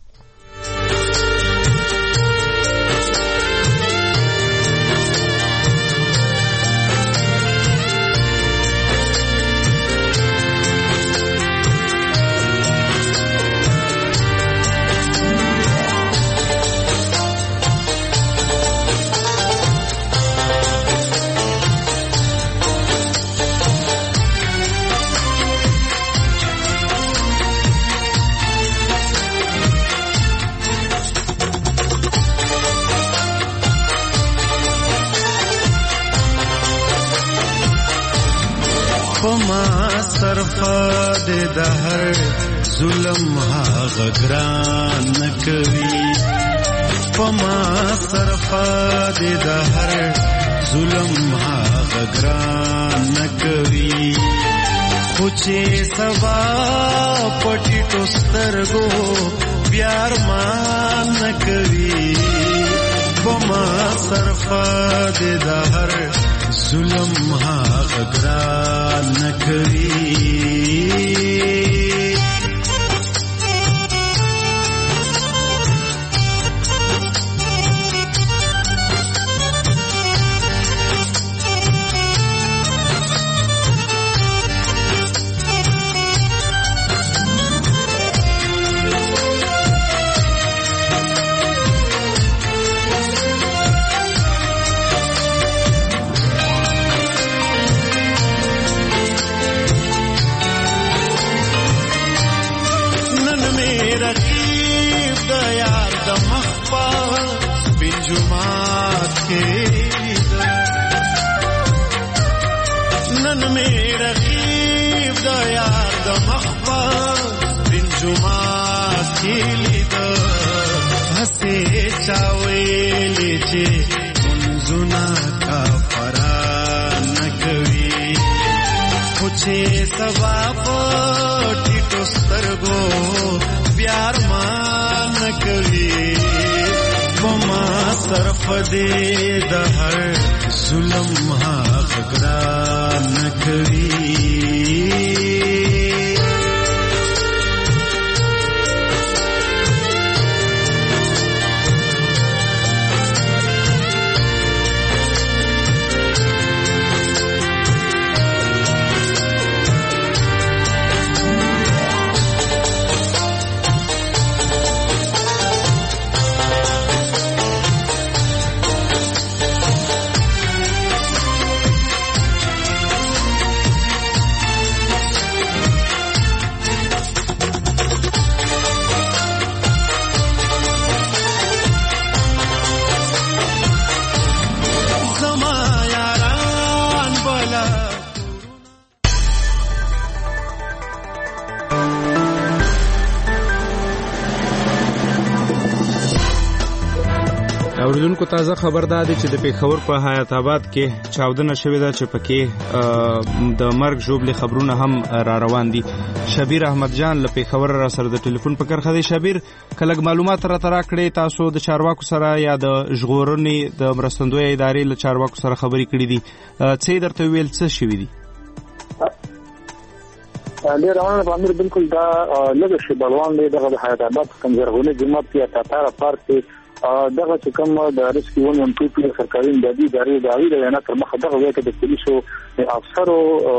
د هر ظلم هغه ګران نه کوي، په ما صرفه د هر ظلم هغه ګران نه کوي، خو چې سبا پټیټو سترګو بیا ارمان نه کوي، په ما صرفه د هر ظلم هغه ګران نه کوي. سبا پټیټو سترګو بیا ارمان کوي، فدې د هر ظلم هغه ګران کوي اوریدونکو تازه خبر ده چې د پیښور په حیات آباد کې چاودنه شوې ده چې پکې د مرګ ژوبلې خبرونه هم را روان دي. شبیر احمد جان له پیښور را سره د ټلیفون په کرخه دی. شبیر کله معلومات را کړې تاسو د چارواکو سره یا د ژغورنې د مرستندوی ادارې له چارواکو سره خبرې کړې دي څه درته ویل څه شوي دي؟ ډېر روانه امیر بالکل دا لږ شي بلوان دی دغه د حیات آباد کنځرغونې جماعت یا تاتاره پارک دغه چې کوم د ریسکیو 112 سرکاري امدادي ادارې د غیر نه تر مخه دغه وایي چې د پولیسو افسرو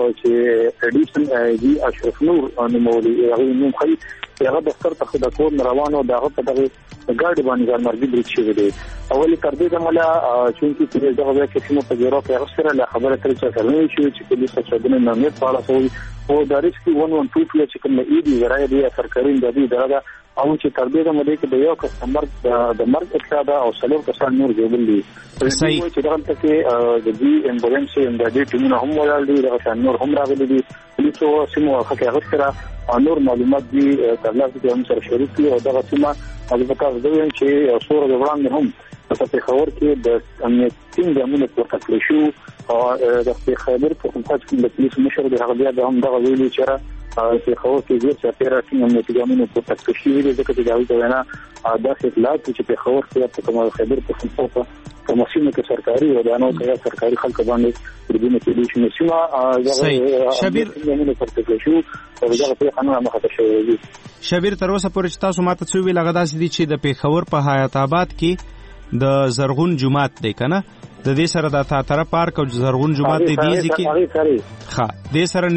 چې اډیشن دی اشرف نور نومولي هغه نوم خي هغه دفتر ته د کور روانو دغه په دغه ګاډي باندې ځانمرګي بریټ شوی دی. اولی تر دې دمله چې پولیس دغه وایي چې نو په جوړه کې اکثره له خبره ترې چې کړنی شي چې پولیس څه د نامې په اړه کوي او د ریسکیو 112 چې کوم ایدي ذرایع دی سرکاري امدادي اداره او چې تر دې دمله کې د یو کسمر د مرګ اطلاع ده او څلور کسان نور جوړل دي. صحیح چې دغه کې د دې امبولانس امدادي ټیمونه هم ولاړ دي دغه نور هم راغلي دي پولیسو سیمو خکې غوښتره نور معلومات دي ترلاسه کوي هم سره شریک دي او دغه سیمه البته زه چې سور د وړاندې هم په پیښور کې د امنیتي ګامونو پورته کړی شو او د پیښور په خپل کې د پولیسو مشر د هغه بیا هم دغه ویلي چې پیښور کې ډېر سفیر ټینګ امنیتي ګامونو پورته کړی شي د ځکه چې دا وینا داسې اطلاعات چې پیښور کې په کومه خبر په خپل په مسینه کې سرکاري او دانو کې سرکاري خلک باندې ورګونه کې دي چې مسیمه شبیر ګامونو پورته کړی شو او دغه په قانون مخه شوی دی. شبیر تر اوسه پورې تاسو ماته څه ویل غدا سدي چې د پیښور په حیات آباد کې د زرغون جماعت دی کنه د دې سره د تاتره پارک او زرغون جماعت دی دیږي کې ښه د سره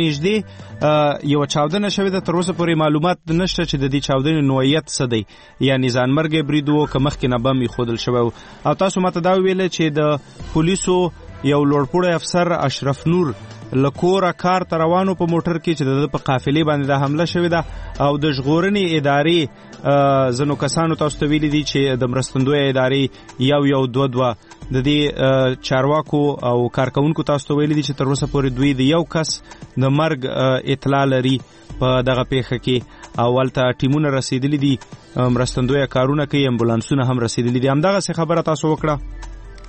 نږدې یو چاودنه شوې ده تر اوسه پورې معلومات نشته چې د دې چاودنې نوعیت څه دی یعنی ځانمرګ بریدو کمخ کې نه بم خودل شوی او تاسو ماته دا ویل چې د پولیسو یو لوړپوړی افسر اشرف نور لکوره کار روانو په موټر کې چې د په قافلې باندې د حمله شوې ده او د ژغورنې ادارې زنو کسانو تاسو ته ویلي دي چې د مرستندوی ادارې یو دوه د دې چارواکو او کارکونکو تاسو ته ویلي دي چې تر اوسه پورې دوی د یو کس د مرګ اطلاع لري په دغه پیښه کې او ولته ټیمونه رسیدلي دي مرستندوی کارونه کوي امبولانسونه هم رسیدلي دي همدغه څه خبره تاسو وکړه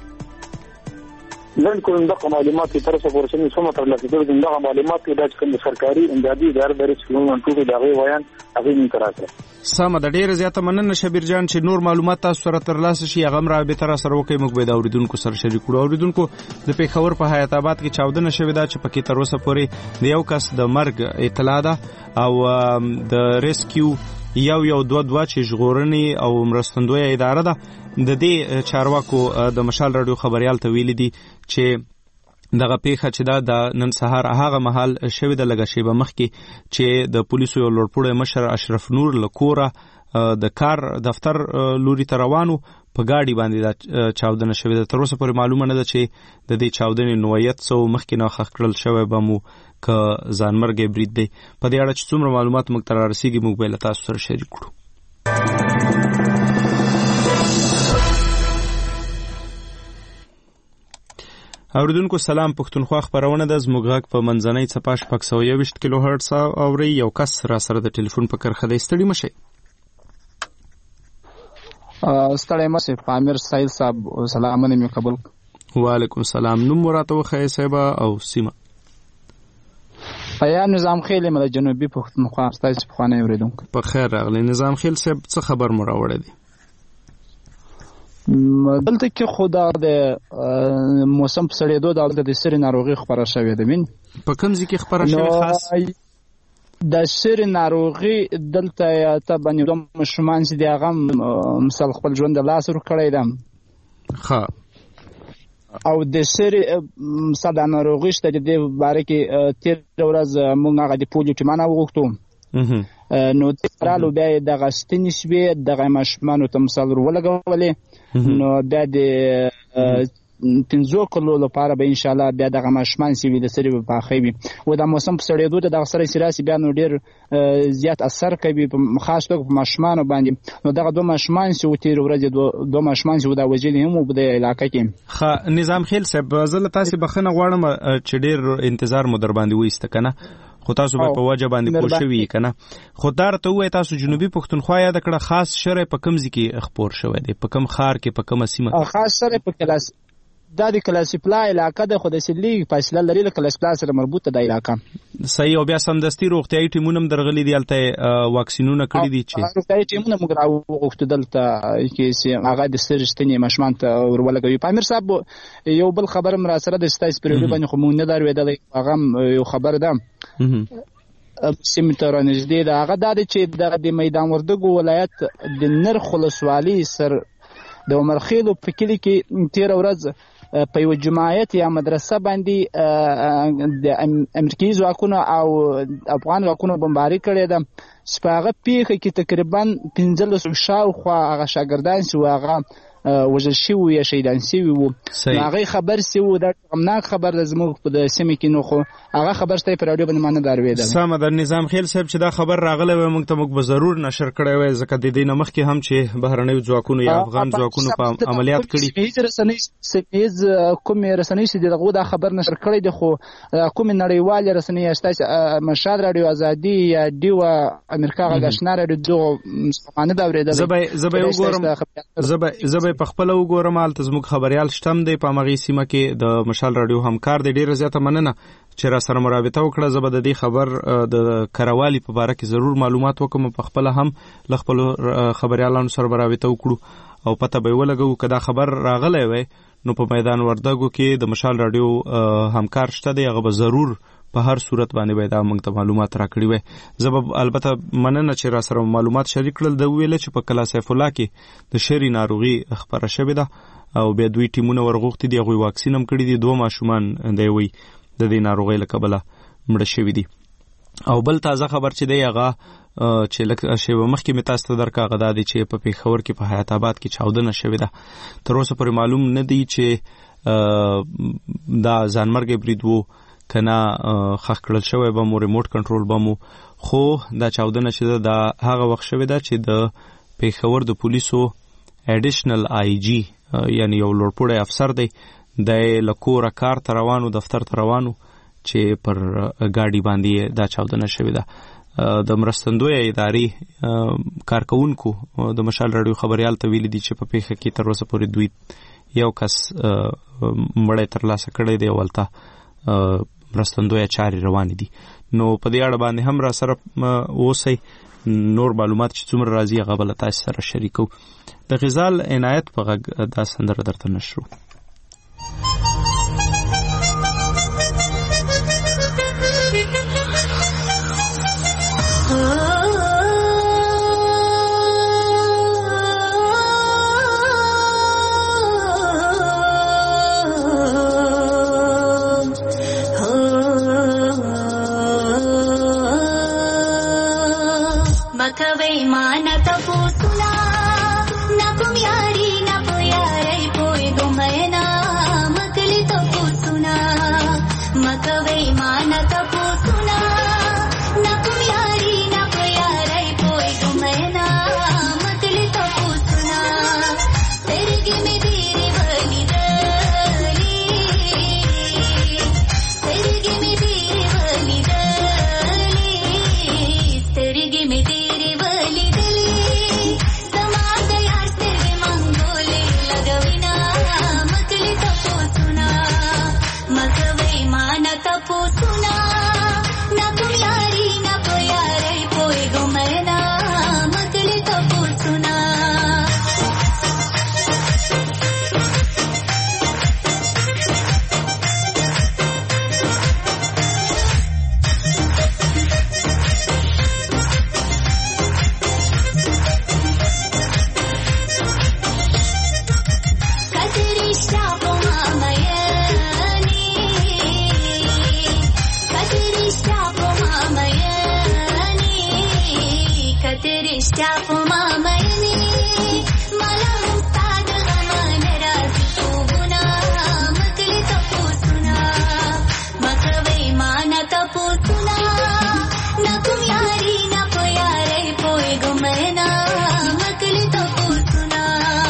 بالکل دغه معلومات تر څو پورې څومره تر لاسه کېږي دغه معلومات د کوم سرکاري امدادي ادارې د ریسکیو 112 دغه ویان هغه نه تراته سم د ډیره زیاته مننه شبیر جان چې نور معلومات تاسو سره تر لاسه شي هغه رابطه سره وکړئ موږ به د اوریدونکو سره شریک کړو. اوریدونکو د پیښور په حیات آباد کې چاودنه شوې ده چې پکې تر اوسه پورې د یو کس د مرګ اطلاع ده او د ریسکیو یو دوه چې ژغورنې او مرستندوی اداره ده د دې چارواکو د مشال رادیو خبريال ته ویلي دي چې دغه پیښه چې د نن سهار هغه محل شوې د لګا شیبه مخ کې چې د پولیسو یو لوړپوړی مشر اشرف نور لکوره د کار دفتر لوري ته روانو په گاډي باندې د چاودنه شوې ده. تر اوسه پورې معلومه نه ده چې د دې چاودنې نوعیت څه مخکې نه خښ کړل شوی به مو که ځانمرګ برید دی په دې اړه چې څومره معلومات موږ ته رارسیږي موږ به له تاسو سره شریک کړو. اوریدونکو سلام پښتونخوا خبرونه د زموږ غږ په منځنۍ څپه 620 کیلو هرتز اوري یو کس را سره د ټلیفون په کرخه دی ستړي مشه ستړي مشه پامیر سایل صاحب سلامونه می قبول. وعلیکم السلام نوم مراته وخی صاحب او سیمه یا نظام خیل مله جنوبي پښتونخوا ستاسو په خانه اوریدونکو په خیر راغلی نظام خیل صاحب څه خبر مو راوړی دی؟ دلته کې خدا د موسم په سړېدو د سری ناروغي خبره شوې ده. من په کوم ځای کې خبره شوې خاص د سری ناروغي دلته ته باندې د مشمان چې دغه مثال خپل ژوند د لاس ور کړی ده ښه او د سری مثال د ناروغي شته د باره کې تیر ورځ موږ هغه د پولیو ټیمانه وغوښتو نو ترالو بیا د غستنی شوی د مشمانو ته مثال ولګولې نو بیا د 15 کلو لپاره به ان شاء الله بیا د مشمان سی وی د سری په اخیوي و د موسم په سړېدو د سره سیاسي بیا نو ډیر زیات اثر کوي په خاص توګه په مشمانو باندې نو دغه دوه مشمان سی و تیر ورځ دوه مشمان سی و د وجې هم په د علاقې کې خ نظام خیل صاحب زله تاسو بخنه غواړم چې ډیر انتظار مو در باندې وېست کنه خو تاسو به په وجه باندې پوه شوي کنه خو دار ته وای تاسو جنوبي پښتونخوا یا د کړه خاص شرع په کوم ځای کې خبر شوی دی په کوم خار کې په کوم سیمه خاص شرع په کلاس د کلاسیپلا علاقه د خود سلی فاصله لري له کلاسیپلا سره مربوطه د علاقه صحیح او بیا سمدستي روغتيایي ټیمونه درغلي دي الته واکسینونه کړی دي چې روغتيایي ټیمونه موږ راوغوښتل دلته کې هغه د سرشتنی مشمان ته ورولګوي پامیر صاحب یو بل خبر مر سره د ستایس پرېږدي باندې خو مونږ نه دروېدل هغه یو خبر ده سیمه تر نږدې ده هغه د چې د میدان وردګو ولایت د نرخ ولسوالي سر د عمرخیلو په کلی کې تیر ورځ په یو جماعت یا مدرسه باندې د امریکایي ځواکونو او افغان ځواکونو بمباري کړې ده سپاغه پیخه کې تقریبا 15 شاوخوا هغه شاګردان سو هغه وجل شي یا شهیدان سي وو هغه خبر سي وو د غمناک خبر زموږ په سیمه کې نو خو هغه خبر ستای پر اډیو باندې مانه درویده سم د نظام خیل صاحب چې دا خبر راغله و موږ ته موږ به ضرور نشر کړی وای ځکه د دې نمخ کې هم چې بهرنۍ ځواکونو یا افغان ځواکونو په عملیات کړي سیمه کوم رسنۍ چې دغه دا خبر نشر کړی دی خو کوم نړیوال رسنۍ استاس مشاد رادیو ازادي یا دیو امریکا غشنا رادیو دغه مانه دا ورېده زبې وګورم زبې په خپل وګورم الته زموږ خبريال شتم دی په مغي سیمه کې د مشال رادیو همکار دی ډیره زیاته مننه چې را سره مرابطه وکړه زبې د دې خبر د کراوالي په اړه کې ضرور معلومات وکم په خپل هم خپل خبريالانو سره مرابطه وکړو او پته به ولګو کدا خبر راغلی وي نو په میدان وردګو کې د مشال رادیو همکار شته دی هغه به ضرور په هر صورت باندې به دا موږ ته معلومات راکړي وي زب البته مننه چې را سره معلومات شریک کړل د ویل چې په کلا سیف الله کې د شری ناروغي خبره شوې ده او به دوی ټیمونه ورغوښتي دي غوي واکسین هم کړی دي دوه ماشومان دی وی د دې ناروغي له کبله مړ شوی دي او بل تازه خبر چې دی هغه چې لکه شی مخکې متاسته درکا غدا دي چې په پیښور کې په حیات آباد کې چاودنه شوې ده تر اوسه پورې معلوم نه دی چې دا ځانمرګ برید وو کنا خخ کړل شوی به مو ریموټ کنټرول به مو خو دا چاودنه چې دا هغه وخت شوی دا چې د پیښور د پولیسو اډیشنل آی جی یعنی یو لوړپوړی افسر دی د لکور کار روانو دفتر روانو چې پر گاډي باندې دا چاودنه شوی ده د مرستندوی ادارې کارکونکو د مشال رادیو خبريال ته ویل دي چې په پیښه کې تر اوسه پورې دوی یو کس مړی ترلاسه کړی دی ولته مرستندوی چاري روان دي نو په دې اړه باندې هم را سره اوسئ نور معلومات چې څومره راځي هغه بل تاسو سره شریکو د غزال عنایت په غږ دا سندره درته نشرو मकवै मानत पोसुला नकुम यारी नप यारै पोय गोमयना मकली तो पोसुना मकवै मानत पोसुला नकुम यारी नप यारै पोय गोमयना मकली तो पोसुना तेरगी में धीरे वली दली तेरगी में धीरे वली दली तेरगी में رشتیا په ما مینې مالا استاد غمان راځي خوبونه مکلی تپوسونه مکوي مانا تپوسونه نه کوم یاري نه په یاري پوهېږم مینا مکلی تپوسونه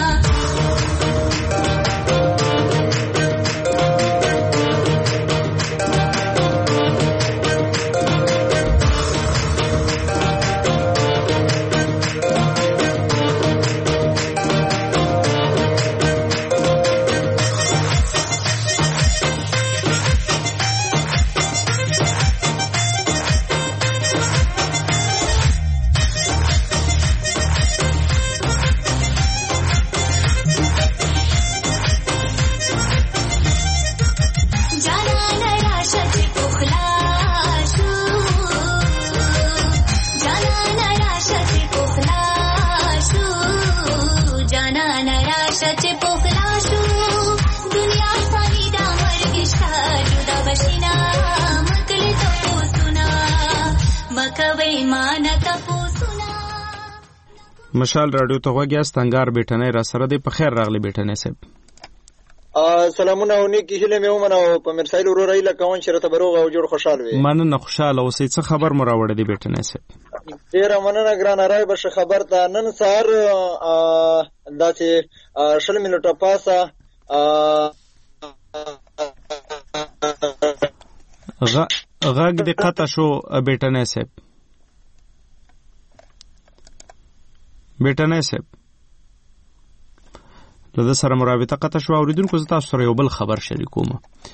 مشال رادیو ته غوږ یاست. انګار بیٹنۍ را سره دی. په خیر راغلی بیٹنۍ صاحب. سلامونه او نیکی هیله مې ومنه په مرسایل ورور ایله کوم چې راته بروغ او جوړ خوشاله وي. مننه خوشاله اوسې. څه خبر مو راوړی دی بیٹنۍ صاحب؟ ډیره مننه ګرانه راي بشه خبر ته نن سهار داسې 20 منټه پاسه غږ دې قطع شو بیٹنۍ صاحب. بیٹنۍ صاحب له سره مرابطه قطع شو. اوریدونکو زه تاسو سره یو بل خبر شریکوم.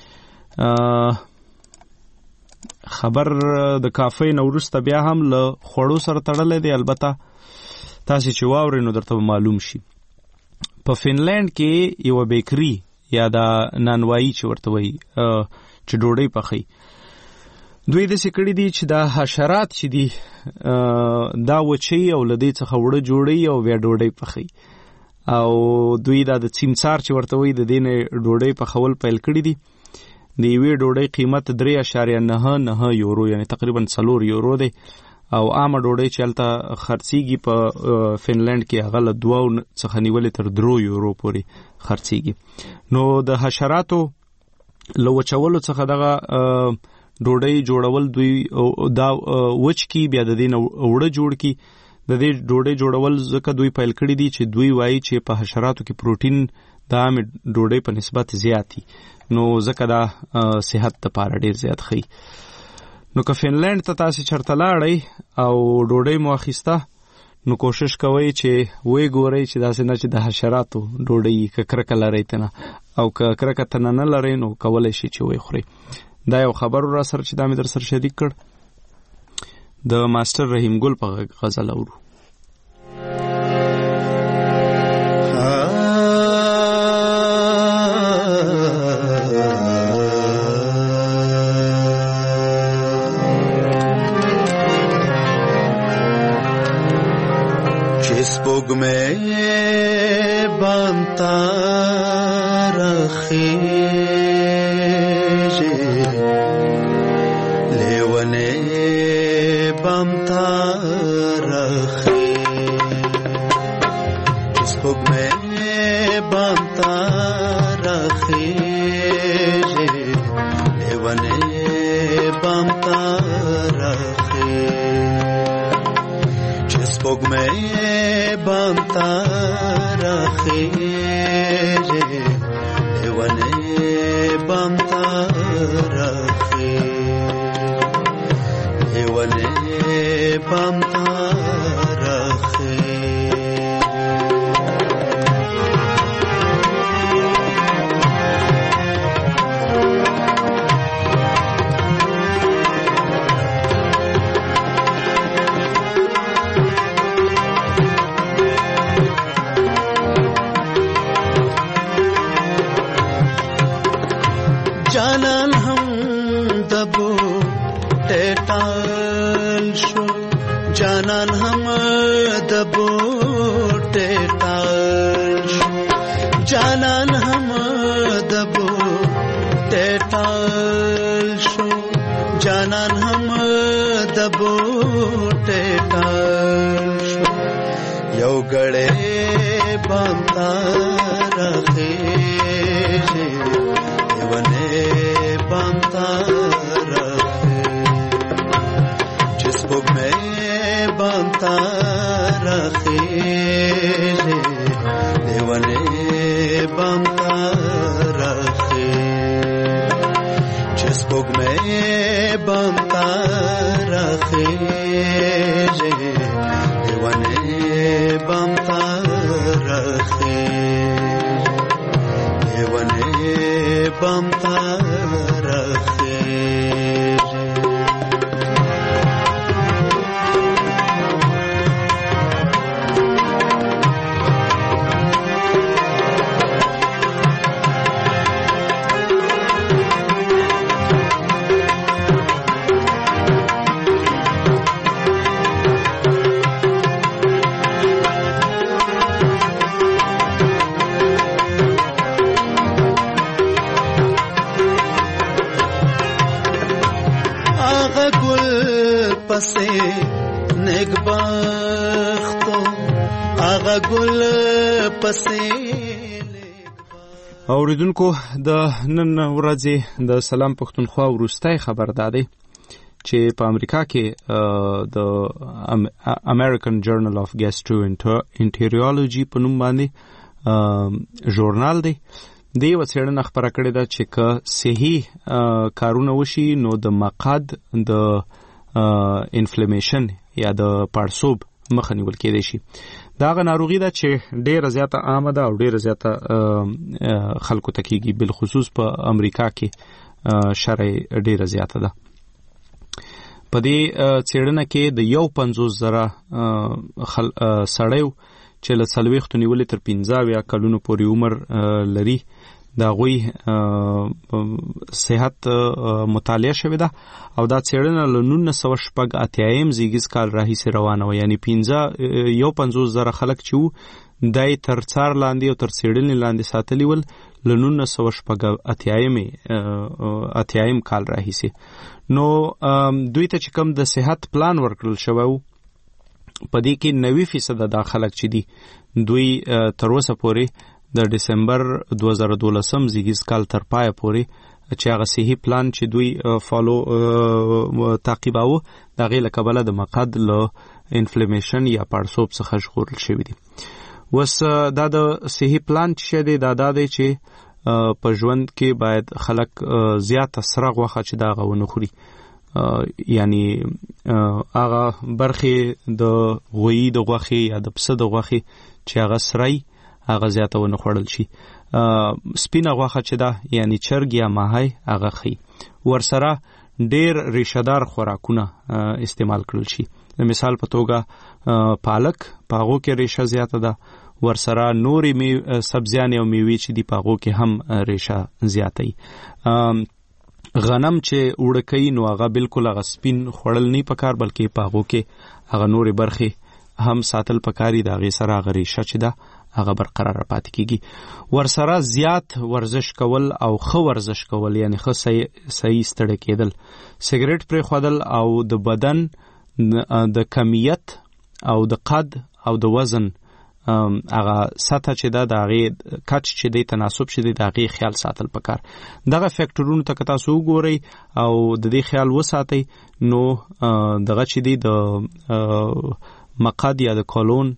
خبر د کافی نو وروسته بیا هم له خوړو سره تړلې دی. البته تاسو چې واورئ نو درته معلوم شي. په فنلند کې یو بیکری یا د نانوایی چې ورته وایي چې ډوډۍ پخوي دوی داسې کړي دي چې دا حشرات چې دي دا وچوي او له دې څخه اوړه جوړوي او بیا ډوډۍ پخوي. او دوی دا د چیمڅار چې ورته وایي د دې نه ډوډۍ پخول پیل کړي دي. د یوې ډوډۍ قیمت 3.99 یورو یعنی تقریبا 4 یورو دی. او عامه ډوډۍ چې هلته خرڅیږي په فنلند کې هغه له 2 څخه نیولې تر 3 یورو پورې خرڅیږي. نو د حشراتو له وچولو څخه دغه ډوډۍ جوړول دوی دا وچ کی بیا د دې نه اوړه جوړ کی. د دې ډوډۍ جوړول ځکه دوی پیل کړي دي چې دوی وایي چې په حشراتو کې پروتین د عام ډوډۍ په نسبت زیات دي. نو ځکه دا صحت لپاره ډیر زیات ښه. نو که فنلند ته تاسو چرته لاړئ او ډوډۍ مو اخیسته نو کوشش کوئ چې وې ګورئ چې داسې نه چې د حشراتو ډوډۍ کرکه لرئ تنه او که کرکه تنه نه لرئ نو کولی شي چې وې خورئ. دا یو خبر را سره چې دا مې در سره شریک کړ. د ماستر رحیم ګل په غزل اورو. سپوږمۍ بامتا رخیږي لیونې بامتا رخیږي سپوږمۍ بامتا رخیږي لیونې بامتا رخیږي سپوږمۍ بامتا رخیږي لیونې بامتا رخیږي لیونې بامتا رخیږي. جانان هم دبو ټټال شو جانان هم دبو ټټال شو جانان هم دبو ټټال شو جانان هم دبو ټټل شو یو غړې بانتا راخې دیوانه بانتا راخې جس بوګ مې بانتا راخې دیوانه بانتا راخې جس بوګ مې بانتا راخې دیوانه بانتا راخې دیوانه بانتا راخې پسې نګبختو هغه ګل پسې اوریدونکو د نن ورځې د سلام پښتونخوا وروستۍ خبر دادی چې په امریکا کې د American Journal of Gastroenterology په نوم باندې ژورنال دی دی وڅېړنه خبره کړې ده چې که صحیح کارونه وشي نو د مقعد د انفلیمیشن یا د پړسوب مخه نیول کېدای شي دا هغه ناروغي ده چې ډېره زیاته عامه ده او ډېره زیاته خلکو ته کېږي بالخصوص په امریکا کې شرح ډېره زیاته ده په دې څېړنه کې د 50,000 سړیو چې له 40 نیولې تر 15 کلونو پورې عمر لري دا غوي صحت مطالعه شوې ده او دا څېړنه له 1980 زیږیز کال راهیسې روانه و یعنی 50,000 خلک چې وو دای تر څار لاندې او تر څېړنې لاندې ساتلی ول له 1980 کال راهیسې نو دوی ته چې کوم د صحت پلان ورکړل شوی و په دې کې 90% دا خلک چې دي دوی تر اوسه پورې د ډسمبر 2012 زیږیز کال تر پای پورې چې هغه صحیح پلان چې دوی فالو تعقیباوه د هغې له کبله د مقعد له انفلیمیشن یا پړسوب څخه ژغورل شوي دي اوس دا د صحیح پلان چې دی دا دی چې په ژوند کې باید خلک زیاته سره غوښه چې دا هغه ونه خوري یعنی هغه برخې د غویي د غوښې یا د پسه د غوښې چې هغه سرای هغه زیاته ونه خوړل شي سپینه غوښه چې ده یعنی چرګ یا ماهی هغه خي ورسره ډېر ریشهدار خوراکونه استعمال کړل شي د مثال په توګه پالک په هغو کې ریشه زیاته ده ورسره نورې سبزیانې او میوې چې دي په هغو کې هم ریشه زیاته وي غنم چې اوړه کوي نو هغه بالکل هغه سپین خوړل نه پکار بلکې په هغو کې هغه نورې برخې هم ساتل پکاري د هغې سره هغه ریشه چې ده هغه برقرار پاتې کیږي ورسره زیات ورزش کول او ښه ورزش کول یعنی ښه صحیح ستړی کېدل سیګریټ پرېښودل او د بدن د کمیت او د قد او د وزن هغه سطح چې ده د هغې کچ چې دی تناسب چې دی د هغې خیال ساتل پکار دغه فیکټرونو ته که تاسو وګورئ او د دې خیال وساتئ نو دغه چې دی د مقعد یا د کولون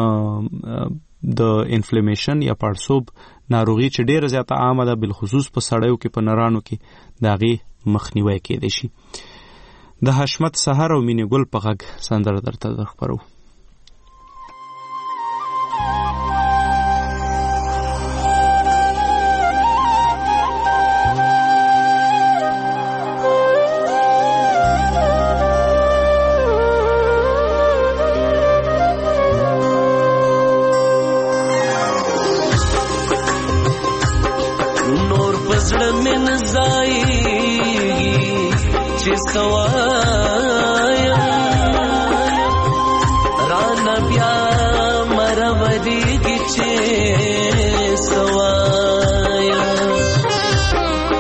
د انفلیمیشن یا پړسوب ناروغي چې ډېره زیاته عامه ده بالخصوص په سړیو کې په نرانو کې د هغې مخنیوی کېدای شي د حشمت سحر او مینې ګل په غږ سندره درته خپرو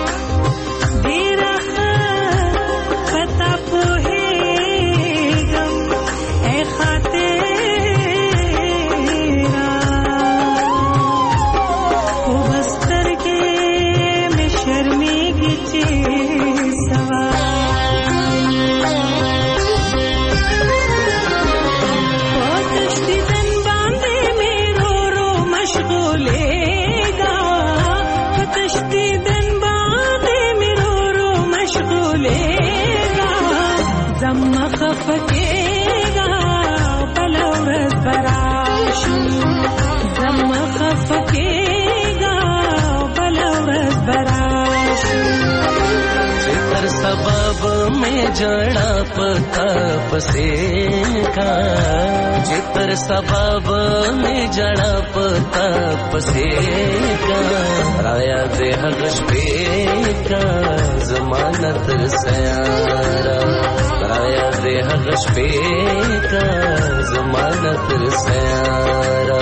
Dira pata pohe gam जड़ा पता पसे का जितर सबब में जड़ा पता पसे का राया दे हगश पे का जमानत सयारा राया दे हगश पे का जमानत सयारा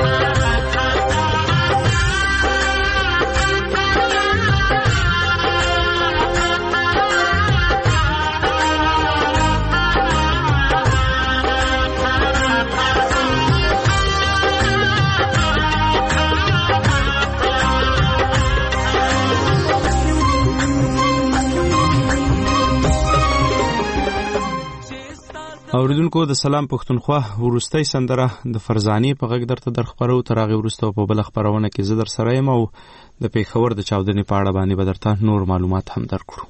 اوریدونکو د سلام پښتونخوا ورستۍ سندره د فرزاني په غږ درته در خبرو تر هغه وروسته په بل خبرونه کې زه در سره یم او د پیښور د چاودنې په اړه باندې به درته نور معلومات هم درکړو.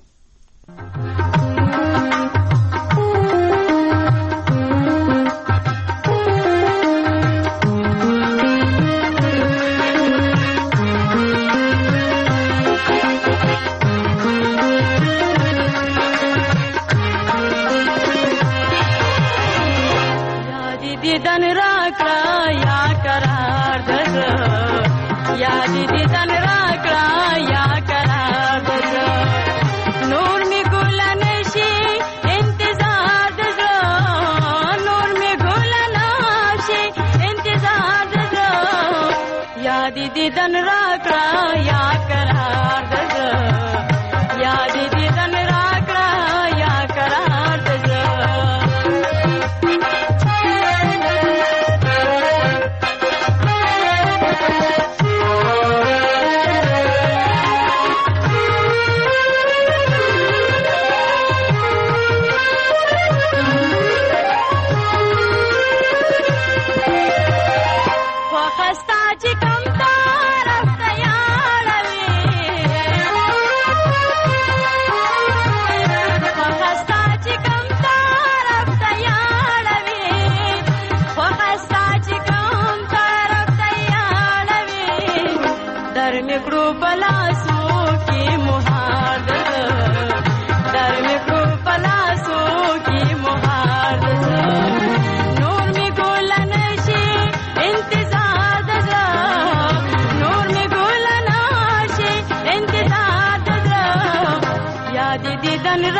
دیدن را کرا یا قرار دز یادی دیدن را کرا یا قرار دز نور می گلنشی انتظار دز نور می گلنشی انتظار دز یادی دیدن را کرا یا قرار دز یادی دیدن را کرا یا قرار دز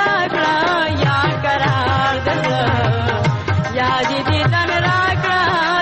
دیدن را کرا یا قرار دز یادی دیدن را کرا